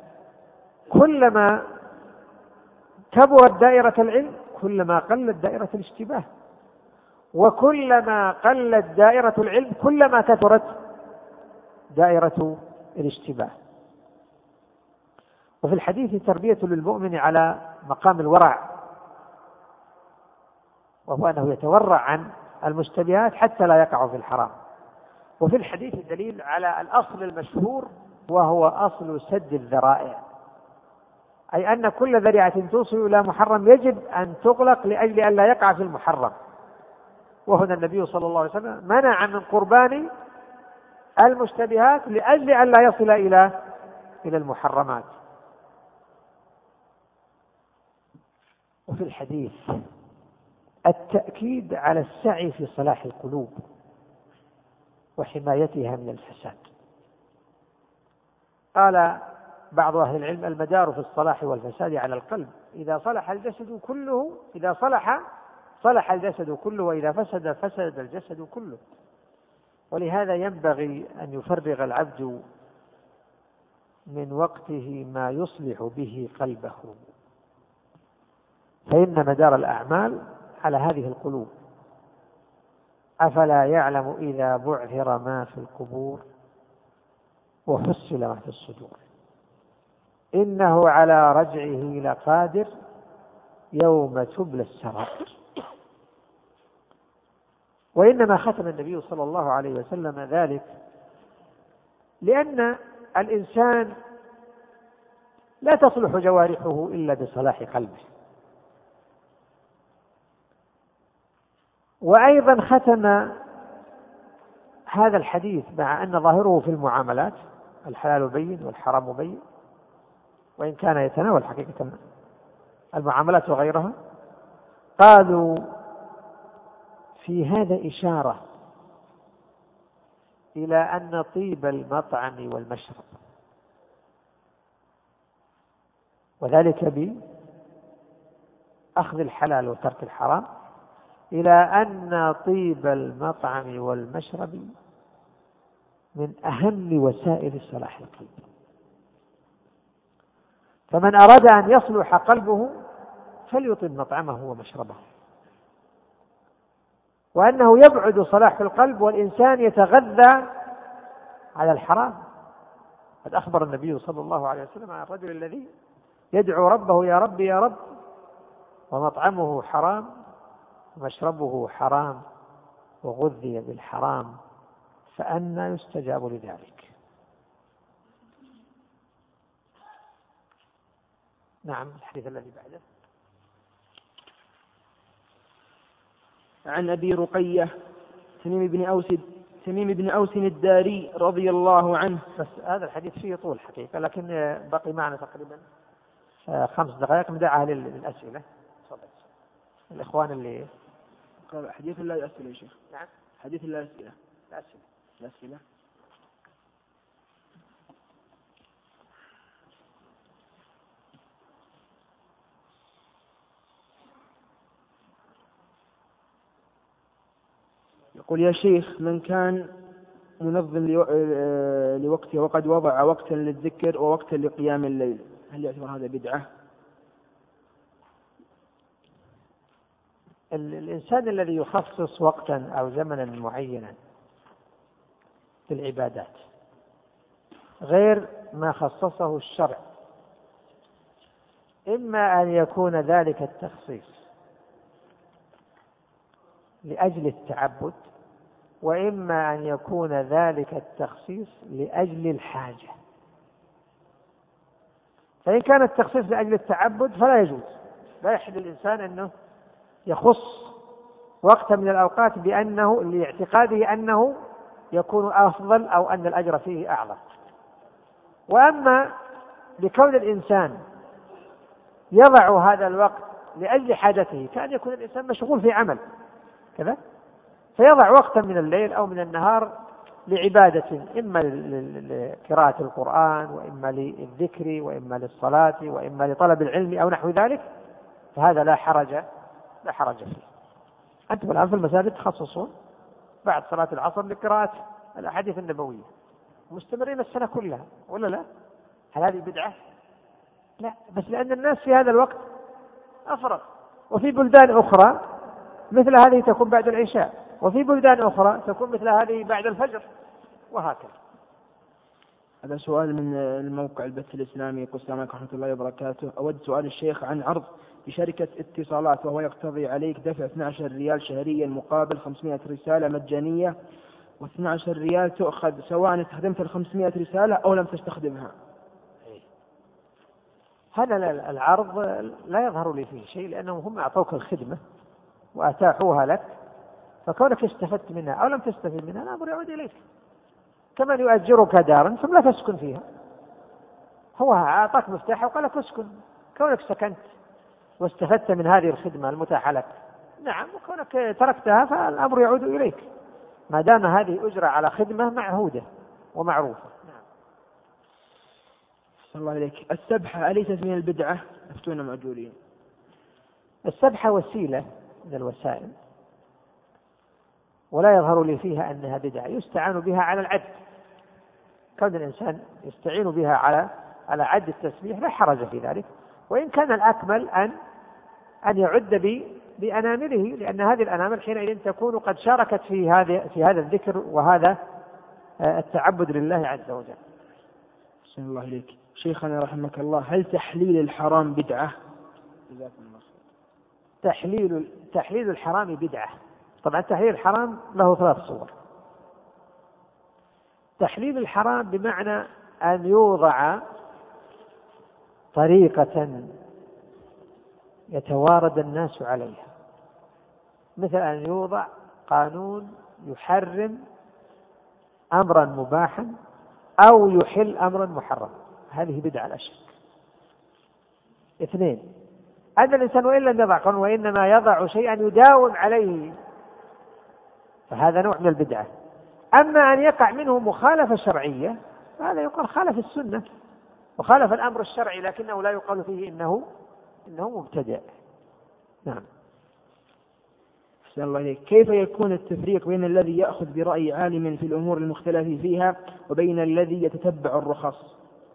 كلما كبرت دائرة العلم كلما قلت دائرة الاشتباه، وكلما قلت دائرة العلم كلما كثرت دائرة الاشتباه. وفي الحديث تربية للمؤمن على مقام الورع، وهو أنه يتورع عن المشتبهات حتى لا يقع في الحرام. وفي الحديث دليل على الأصل المشهور وهو أصل سد الذرائع، أي أن كل ذريعة توصل إلى محرم يجب أن تغلق لأجل أن لا يقع في المحرم. وهنا النبي صلى الله عليه وسلم منع من قربان المشتبهات لأجل أن لا يصل إلى المحرمات. وفي الحديث التأكيد على السعي في صلاح القلوب وحمايتها من الفساد. قال بعض أهل العلم المدار في الصلاح والفساد على القلب، إذا صلح الجسد كله، إذا صلح الجسد كله، وإذا فسد الجسد كله. ولهذا ينبغي أن يفرغ العبد من وقته ما يصلح به قلبه، فإن مدار الأعمال على هذه القلوب. أفلا يعلم إذا بعثر ما في القبور وحصل ما في الصدور إنه على رجعه لقادر يوم تبلى السرائر. وإنما ختم النبي صلى الله عليه وسلم ذلك لأن الإنسان لا تصلح جوارحه إلا بصلاح قلبه. وأيضا ختم هذا الحديث مع أن ظاهره في المعاملات، الحلال بين والحرام بين، وإن كان يتناول حقيقة المعاملات وغيرها. قالوا في هذا إشارة إلى أن طيب المطعم والمشرب، وذلك بأخذ الحلال وترك الحرام، إلى أن طيب المطعم والمشرب من أهم وسائل صلاح القلب. فمن أراد أن يصلح قلبه فليطب مطعمه ومشربه، وأنه يبعد صلاح القلب والإنسان يتغذى على الحرام. قد أخبر النبي صلى الله عليه وسلم عن الرجل الذي يدعو ربه يا رب يا رب ومطعمه حرام ومشربه حرام وغذي بالحرام، فأنى يستجاب لذلك. نعم. الحديث الذي بعده عن أبي رقية تميم بن أوس الداري رضي الله عنه. بس هذا الحديث فيه طول حقيقة، لكن بقي معنا تقريبا 5 دقائق ندعها للأسئلة. الإخوان اللي حديث لا أسئلة يا شيخ. نعم. حديث لا أسئلة. الأسئلة. يقول يا شيخ من كان منظم لوقته وقد وضع وقتا للذكر ووقتا لقيام الليل، هل يعتبر هذا بدعة؟ الإنسان الذي يخصص وقتا أو زمنا معينا في العبادات غير ما خصصه الشرع، إما أن يكون ذلك التخصيص لأجل التعبد، وإما أن يكون ذلك التخصيص لأجل الحاجة. فإن كان التخصيص لأجل التعبد فلا يجوز، لا يحل الإنسان أنه يخص وقتا من الأوقات بأنه لاعتقاده أنه يكون أفضل أو أن الأجر فيه أعظم. وأما لكون الإنسان يضع هذا الوقت لأجل حاجته، كأن يكون الإنسان مشغول في عمل كذا، فيضع وقتا من الليل أو من النهار لعبادة، إما لقراءة القرآن، وإما للذكر، وإما للصلاة، وإما لطلب العلم أو نحو ذلك، فهذا لا حرج فيه. أنتم الآن في المساجد تخصصون بعد صلاة العصر لقراءة الأحاديث النبوية، مستمرين السنة كلها ولا لا؟ هل هذه بدعة؟ لا، بس لأن الناس في هذا الوقت أفرغ. وفي بلدان أخرى مثل هذه تكون بعد العشاء، وفي بلدان أخرى تكون مثل هذه بعد الفجر، وهكذا. هذا سؤال من الموقع البث الإسلامي. يقول السلام عليكم ورحمة الله وبركاته، أود سؤال الشيخ عن عرض لشركة اتصالات، وهو يقتضي عليك دفع 12 ريال شهريا مقابل 500 رسالة مجانية، و12 ريال تؤخذ سواء استخدمت 500 رسالة أو لم تستخدمها. هذا العرض لا يظهر لي فيه شيء، لأنهم هم أعطوك الخدمة وأتاحوها لك، فكونك استفدت منها أو لم تستفد منها الأمر يعود إليك. كمن يؤجرك دارا ثم لا تسكن فيها، هو أعطاك مفتاح وقال لك اسكن، كونك سكنت واستفدت من هذه الخدمة المتاحة لك نعم، وكونك تركتها فالأمر يعود إليك، ما دام هذه أجرة على خدمة معهودة ومعروفة. نعم. صلى الله عليك. السبحة أليست من البدعة؟ أفتونا مأجورين. السبحة وسيلة من الوسائل، ولا يظهر لي فيها أنها بدعة، يستعان بها على العد، كون الإنسان يستعين بها على عد التسبيح لا حرج في ذلك، وإن كان الأكمل أن يعد بأنامله، لأن هذه الأنامل حينئذ تكون قد شاركت في هذا الذكر وهذا التعبد لله عز وجل. صلى الله عليك. شيخنا رحمك الله، هل تحليل الحرام بدعة؟ تحليل الحرام بدعة. طبعا تحليل الحرام له 3 صور. تحليل الحرام بمعنى أن يوضع طريقة يتوارد الناس عليها، مثل أن يوضع قانون يحرم أمرا مباحا أو يحل أمرا محرما، هذه بدعة لا شك. 2، أن الإنسان وإن لم يضع قانون وإنما يضع شيئا يداوم عليه، فهذا نوع من البدعة. أما أن يقع منه مخالفة شرعية هذا يقال خالف السنة وخالف الأمر الشرعي، لكنه لا يقال فيه إنه مبتدع. نعم. أحسن الله إليك. كيف يكون التفريق بين الذي يأخذ برأي عالم في الأمور المختلف فيها وبين الذي يتتبع الرخص؟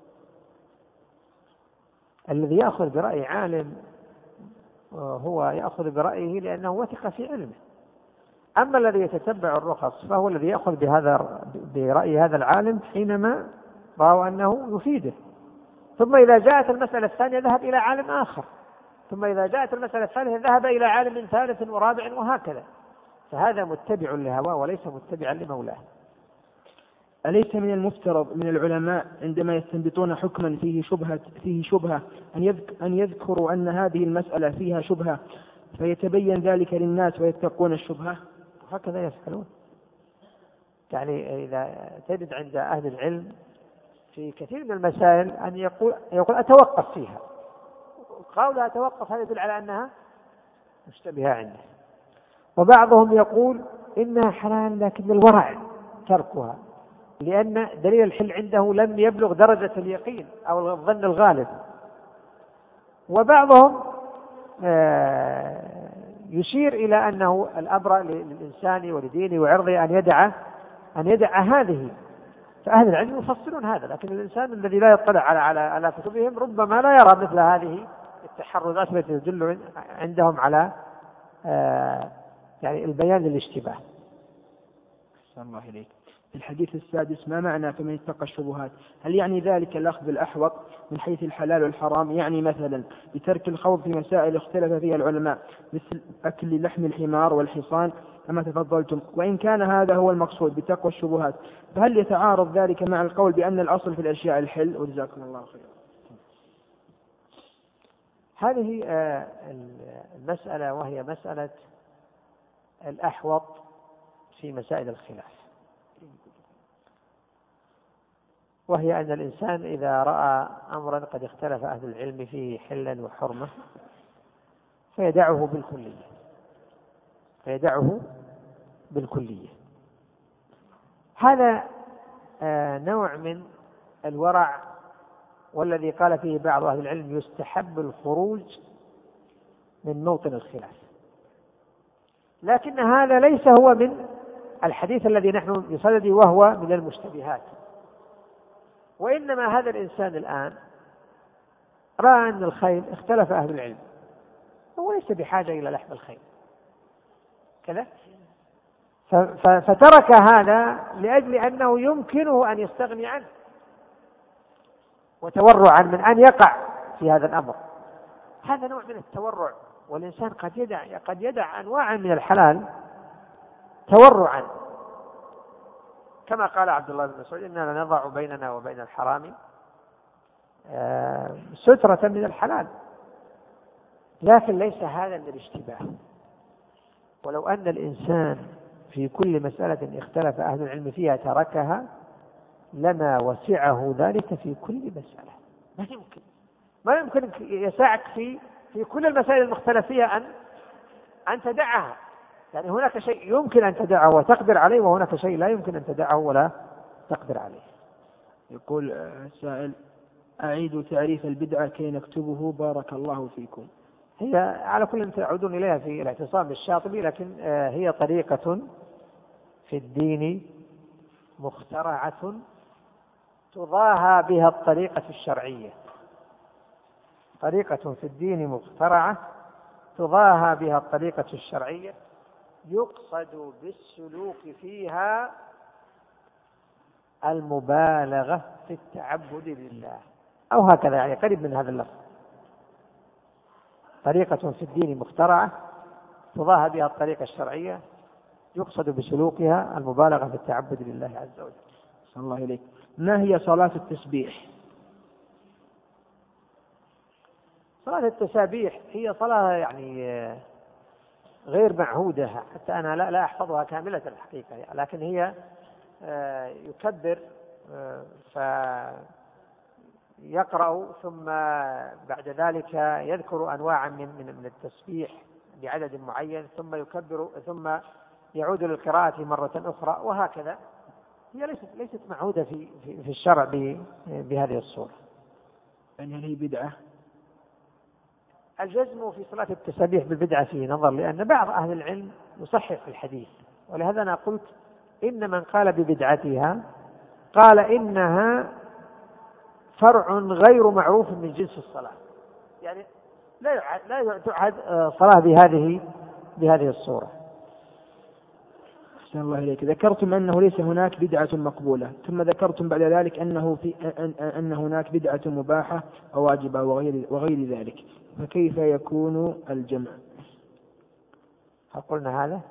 الذي يأخذ برأي عالم هو يأخذ برأيه لأنه وثق في علمه، أما الذي يتتبع الرخص فهو الذي يأخذ برأي هذا العالم حينما رأوا أنه يفيده، ثم إذا جاءت المسألة الثانية ذهب إلى عالم آخر، ثم إذا جاءت المسألة الثالثة ذهب إلى عالم ثالث ورابع وهكذا، فهذا متبع لهواه وليس متبعا لمولاه. أليس من المفترض من العلماء عندما يستنبطون حكما فيه شبهة أن يذكروا أن هذه المسألة فيها شبهة فيتبين ذلك للناس ويتقون الشبهة؟ هكذا يفعلون. يعني إذا تجد عند أهل العلم في كثير من المسائل أن يقول أتوقف فيها، قولها أتوقف هذا يدل على أنها مشتبهة عنده. وبعضهم يقول إنها حلال لكن الورع تركها، لأن دليل الحل عنده لم يبلغ درجة اليقين أو الظن الغالب. وبعضهم يشير إلى أنه الأبرأ للإنسان ولدينه وعرضه أن يدع هذه، فأهل العلم يفصلون هذا، لكن الإنسان الذي لا يطلع على كتبهم ربما لا يرى مثل هذه التحرزات التي تدل عندهم على يعني البيان للاشتباه. أحسن الله إليك. في الحديث السادس ما معنى فمن اتقى الشبهات؟ هل يعني ذلك الأخذ بالأحوط من حيث الحلال والحرام؟ يعني مثلا بترك الخوض في مسائل اختلف فيها العلماء مثل أكل لحم الحمار والحصان كما تفضلتم، وإن كان هذا هو المقصود بتقوى الشبهات، فهل يتعارض ذلك مع القول بأن الأصل في الأشياء الحل؟ وجزاكم الله خيرا. هذه المسألة وهي مسألة الأحوط في مسائل الخلاف. وهي أن الإنسان إذا رأى أمرا قد اختلف أهل العلم فيه حلا وحرمة فيدعه بالكلية. هذا نوع من الورع، والذي قال فيه بعض أهل العلم يستحب الخروج من موطن الخلاف، لكن هذا ليس هو من الحديث الذي نحن بصدده وهو من المشتبهات، وإنما هذا الإنسان الآن رأى أن الخيل اختلف أهل العلم، هو ليس بحاجة إلى لحم الخيل كذا، فترك هذا لأجل أنه يمكنه أن يستغني عنه وتورعا من أن يقع في هذا الأمر. هذا نوع من التورع، والإنسان قد يدع أنواعا من الحلال تورعا، كما قال عبد الله بن مسعود إننا لنضع بيننا وبين الحرام سترة من الحلال، لكن ليس هذا من الاشتباه. ولو أن الإنسان في كل مسألة اختلف أهل العلم فيها تركها لما وسعه ذلك في كل مسألة. ما يمكن يسعك في كل المسائل المختلف فيها أن تدعها، يعني هناك شيء يمكن أن تدعه وتقدر عليه، وهناك شيء لا يمكن أن تدعه ولا تقدر عليه. يقول السائل: أعيد تعريف البدعة كي نكتبه بارك الله فيكم. هي على كل تعودون إليها في الاعتصام بالشاطبي، لكن هي طريقة في الدين مخترعة تضاهى بها الطريقة الشرعية. طريقة في الدين مخترعة تضاهى بها الطريقة الشرعية، يقصد بالسلوك فيها المبالغة في التعبد لله، أو هكذا، يعني قريب من هذا اللفظ. طريقة في الدين مخترعة تضاهى بها الطريقة الشرعية، يقصد بسلوكها المبالغة في التعبد لله عز وجل. صلى الله عليك. ما هي صلاة التسبيح؟ صلاة التسابيح هي صلاة يعني غير معهودة، حتى أنا لا أحفظها كاملة الحقيقة، لكن هي يكبر فيقرأ، ثم بعد ذلك يذكر أنواعا من التسبيح بعدد معين، ثم يكبر، ثم يعود للقراءة مرة أخرى، وهكذا. هي ليست معهودة في الشرع بهذه الصورة. يعني هي بدعة؟ الجزم في صلاة التسابيح بالبدعة فيه نظر، لأن بعض أهل العلم يصحح الحديث، ولهذا أنا قلت إن من قال ببدعتها قال إنها فرع غير معروف من جنس الصلاة، يعني لا تعد صلاة بهذه الصورة. أحسن الله إليك. ذكرتم أنه ليس هناك بدعة مقبولة، ثم ذكرتم بعد ذلك أن هناك بدعة مباحة وواجبة وغير ذلك، فكيف يكون الجمع؟ هل قلنا هذا؟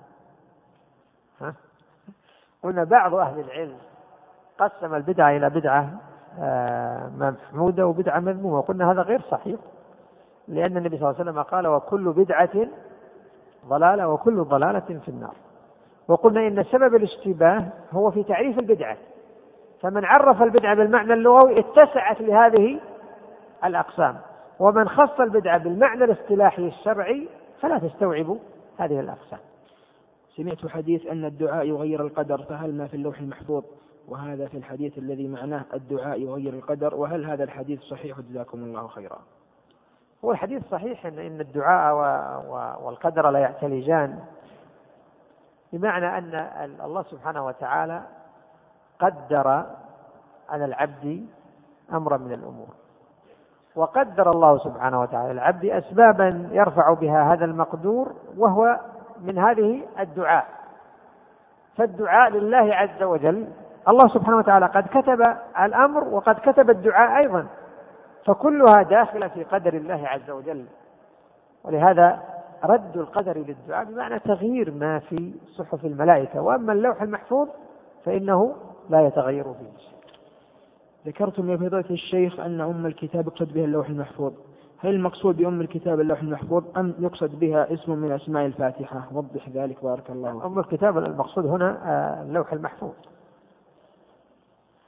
قلنا بعض أهل العلم قسم البدعة إلى بدعة محمودة وبدعة مذمومة، وقلنا هذا غير صحيح، لأن النبي صلى الله عليه وسلم قال: وكل بدعة ضلالة وكل ضلالة في النار. وقلنا إن سبب الاشتباه هو في تعريف البدعة، فمن عرف البدعة بالمعنى اللغوي اتسعت لهذه الأقسام، ومن خص البدعة بالمعنى الاصطلاحي الشرعي فلا تستوعب هذه الأقسام. سمعت حديث أن الدعاء يغير القدر، فهل ما في اللوح المحفوظ وهذا في الحديث الذي معناه الدعاء يغير القدر، وهل هذا الحديث صحيح؟ جزاكم الله خيرا. هو الحديث صحيح أن الدعاء والقدر لا يعتلجان، بمعنى أن الله سبحانه وتعالى قدر على العبد أمرا من الأمور، وقدر الله سبحانه وتعالى العبد أسبابا يرفع بها هذا المقدور، وهو من هذه الدعاء. فالدعاء لله عز وجل، الله سبحانه وتعالى قد كتب الأمر وقد كتب الدعاء أيضا، فكلها داخلة في قدر الله عز وجل. ولهذا رد القدر للدعاء بمعنى تغيير ما في صحف الملائكة، وأما اللوح المحفوظ فإنه لا يتغير فيه شيء. ذكرتم يا فضيلة الشيخ أن أم الكتاب يقصد بها اللوح المحفوظ، هل المقصود بأم الكتاب اللوح المحفوظ أم يقصد بها اسم من أسماء الفاتحة؟ وضح ذلك بارك الله. أم الكتاب المقصود هنا اللوح المحفوظ.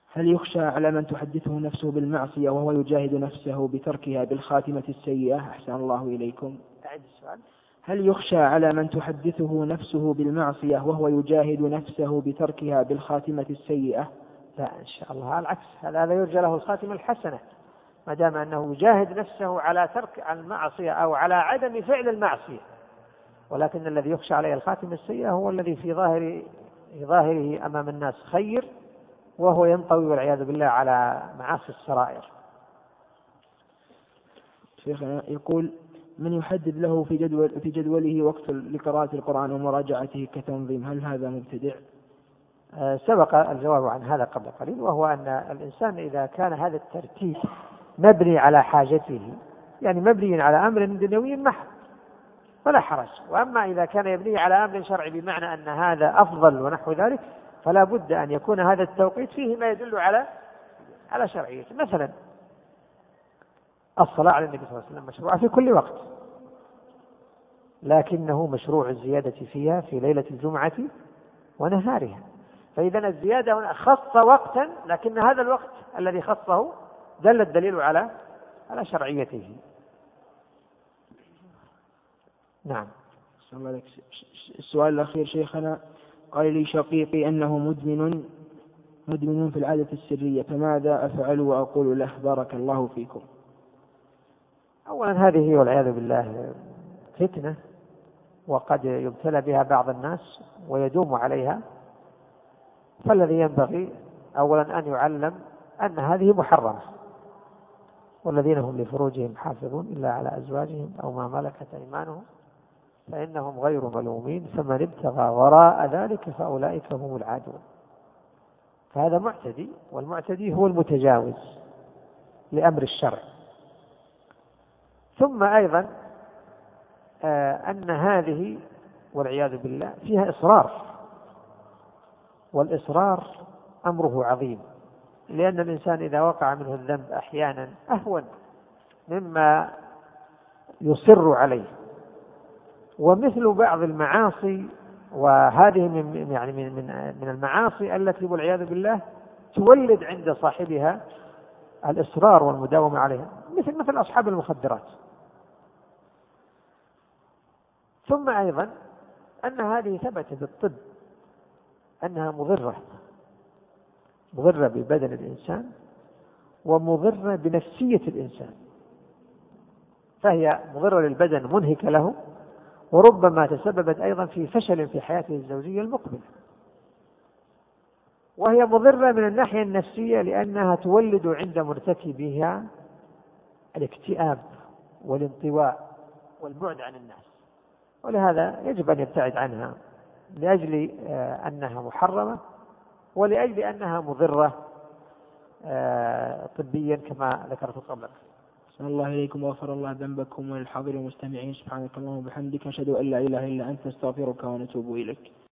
هل يخشى على من تحدثه نفسه بالمعصية وهو يجاهد نفسه بتركها بالخاتمة السيئة؟ أحسن الله إليكم. أعد السؤال. هل يخشى على من تحدثه نفسه بالمعصية وهو يجاهد نفسه بتركها بالخاتمة السيئة؟ لا إن شاء الله، على العكس، هذا يرجى له الخاتمة الحسنة ما دام أنه يجاهد نفسه على ترك المعصية أو على عدم فعل المعصية. ولكن الذي يخشى عليه الخاتمة السيئة هو الذي في ظاهره أمام الناس خير وهو ينطوي والعياذ بالله على معاصي السرائر. شيخنا يقول: من يحدد له في جدوله وقت لقراءة القرآن ومراجعته كتنظيم، هل هذا مبتدع؟ سبق الجواب عن هذا قبل قليل، وهو أن الإنسان إذا كان هذا الترتيب مبني على حاجته، يعني مبني على أمر دنيوي محض، فلا حرج. وأما إذا كان يبني على أمر شرعي بمعنى أن هذا أفضل ونحو ذلك، فلا بد أن يكون هذا التوقيت فيه ما يدل على شرعيته. مثلا الصلاة على النبي صلى الله عليه وسلم مشروعة في كل وقت، لكنه مشروع الزيادة فيها في ليلة الجمعة ونهارها. فإذا الزيادة خص وقتا، لكن هذا الوقت الذي خصه دل الدليل على شرعيته. نعم. السؤال الأخير شيخنا: قال لي شقيقي أنه مدمن في العادة السرية، فماذا أفعل وأقول له؟ بارك الله فيكم. أولا هذه والعياذ بالله فتنة، وقد يبتلى بها بعض الناس ويدوم عليها، فالذي ينبغي أولا أن يعلم أن هذه محرمة، والذين هم لفروجهم حافظون إلا على أزواجهم أو ما ملكت أيمانهم فإنهم غير ملومين، فمن ابتغى وراء ذلك فأولئك هم العادون. فهذا معتدي، والمعتدي هو المتجاوز لأمر الشرع. ثم أيضا أن هذه والعياذ بالله فيها إصرار، والإصرار أمره عظيم، لأن الإنسان إذا وقع منه الذنب أحيانا أهون مما يصر عليه. ومثل بعض المعاصي، وهذه من المعاصي التي والعياذ بالله تولد عند صاحبها الإصرار والمداومة عليها، مثل أصحاب المخدرات. ثم أيضا أن هذه ثبت بالطب أنها مضرة ببدن الإنسان ومضرة بنفسية الإنسان، فهي مضرة للبدن منهكة له، وربما تسببت أيضا في فشل في حياته الزوجية المقبلة. وهي مضرة من الناحية النفسية لأنها تولد عند مرتكبها الاكتئاب والانطواء والبعد عن الناس، ولهذا يجب أن يبتعد عنها لأجل أنها محرمة، ولأجل أنها مضرة طبيا كما ذكرت قبل. صلى الله عليكم وغفر الله ذنبكم وللحاضرين والمستمعين. سبحانك اللهم وبحمدك، أشهد أن لا إله إلا أنت، استغفرك ونتوب إليك.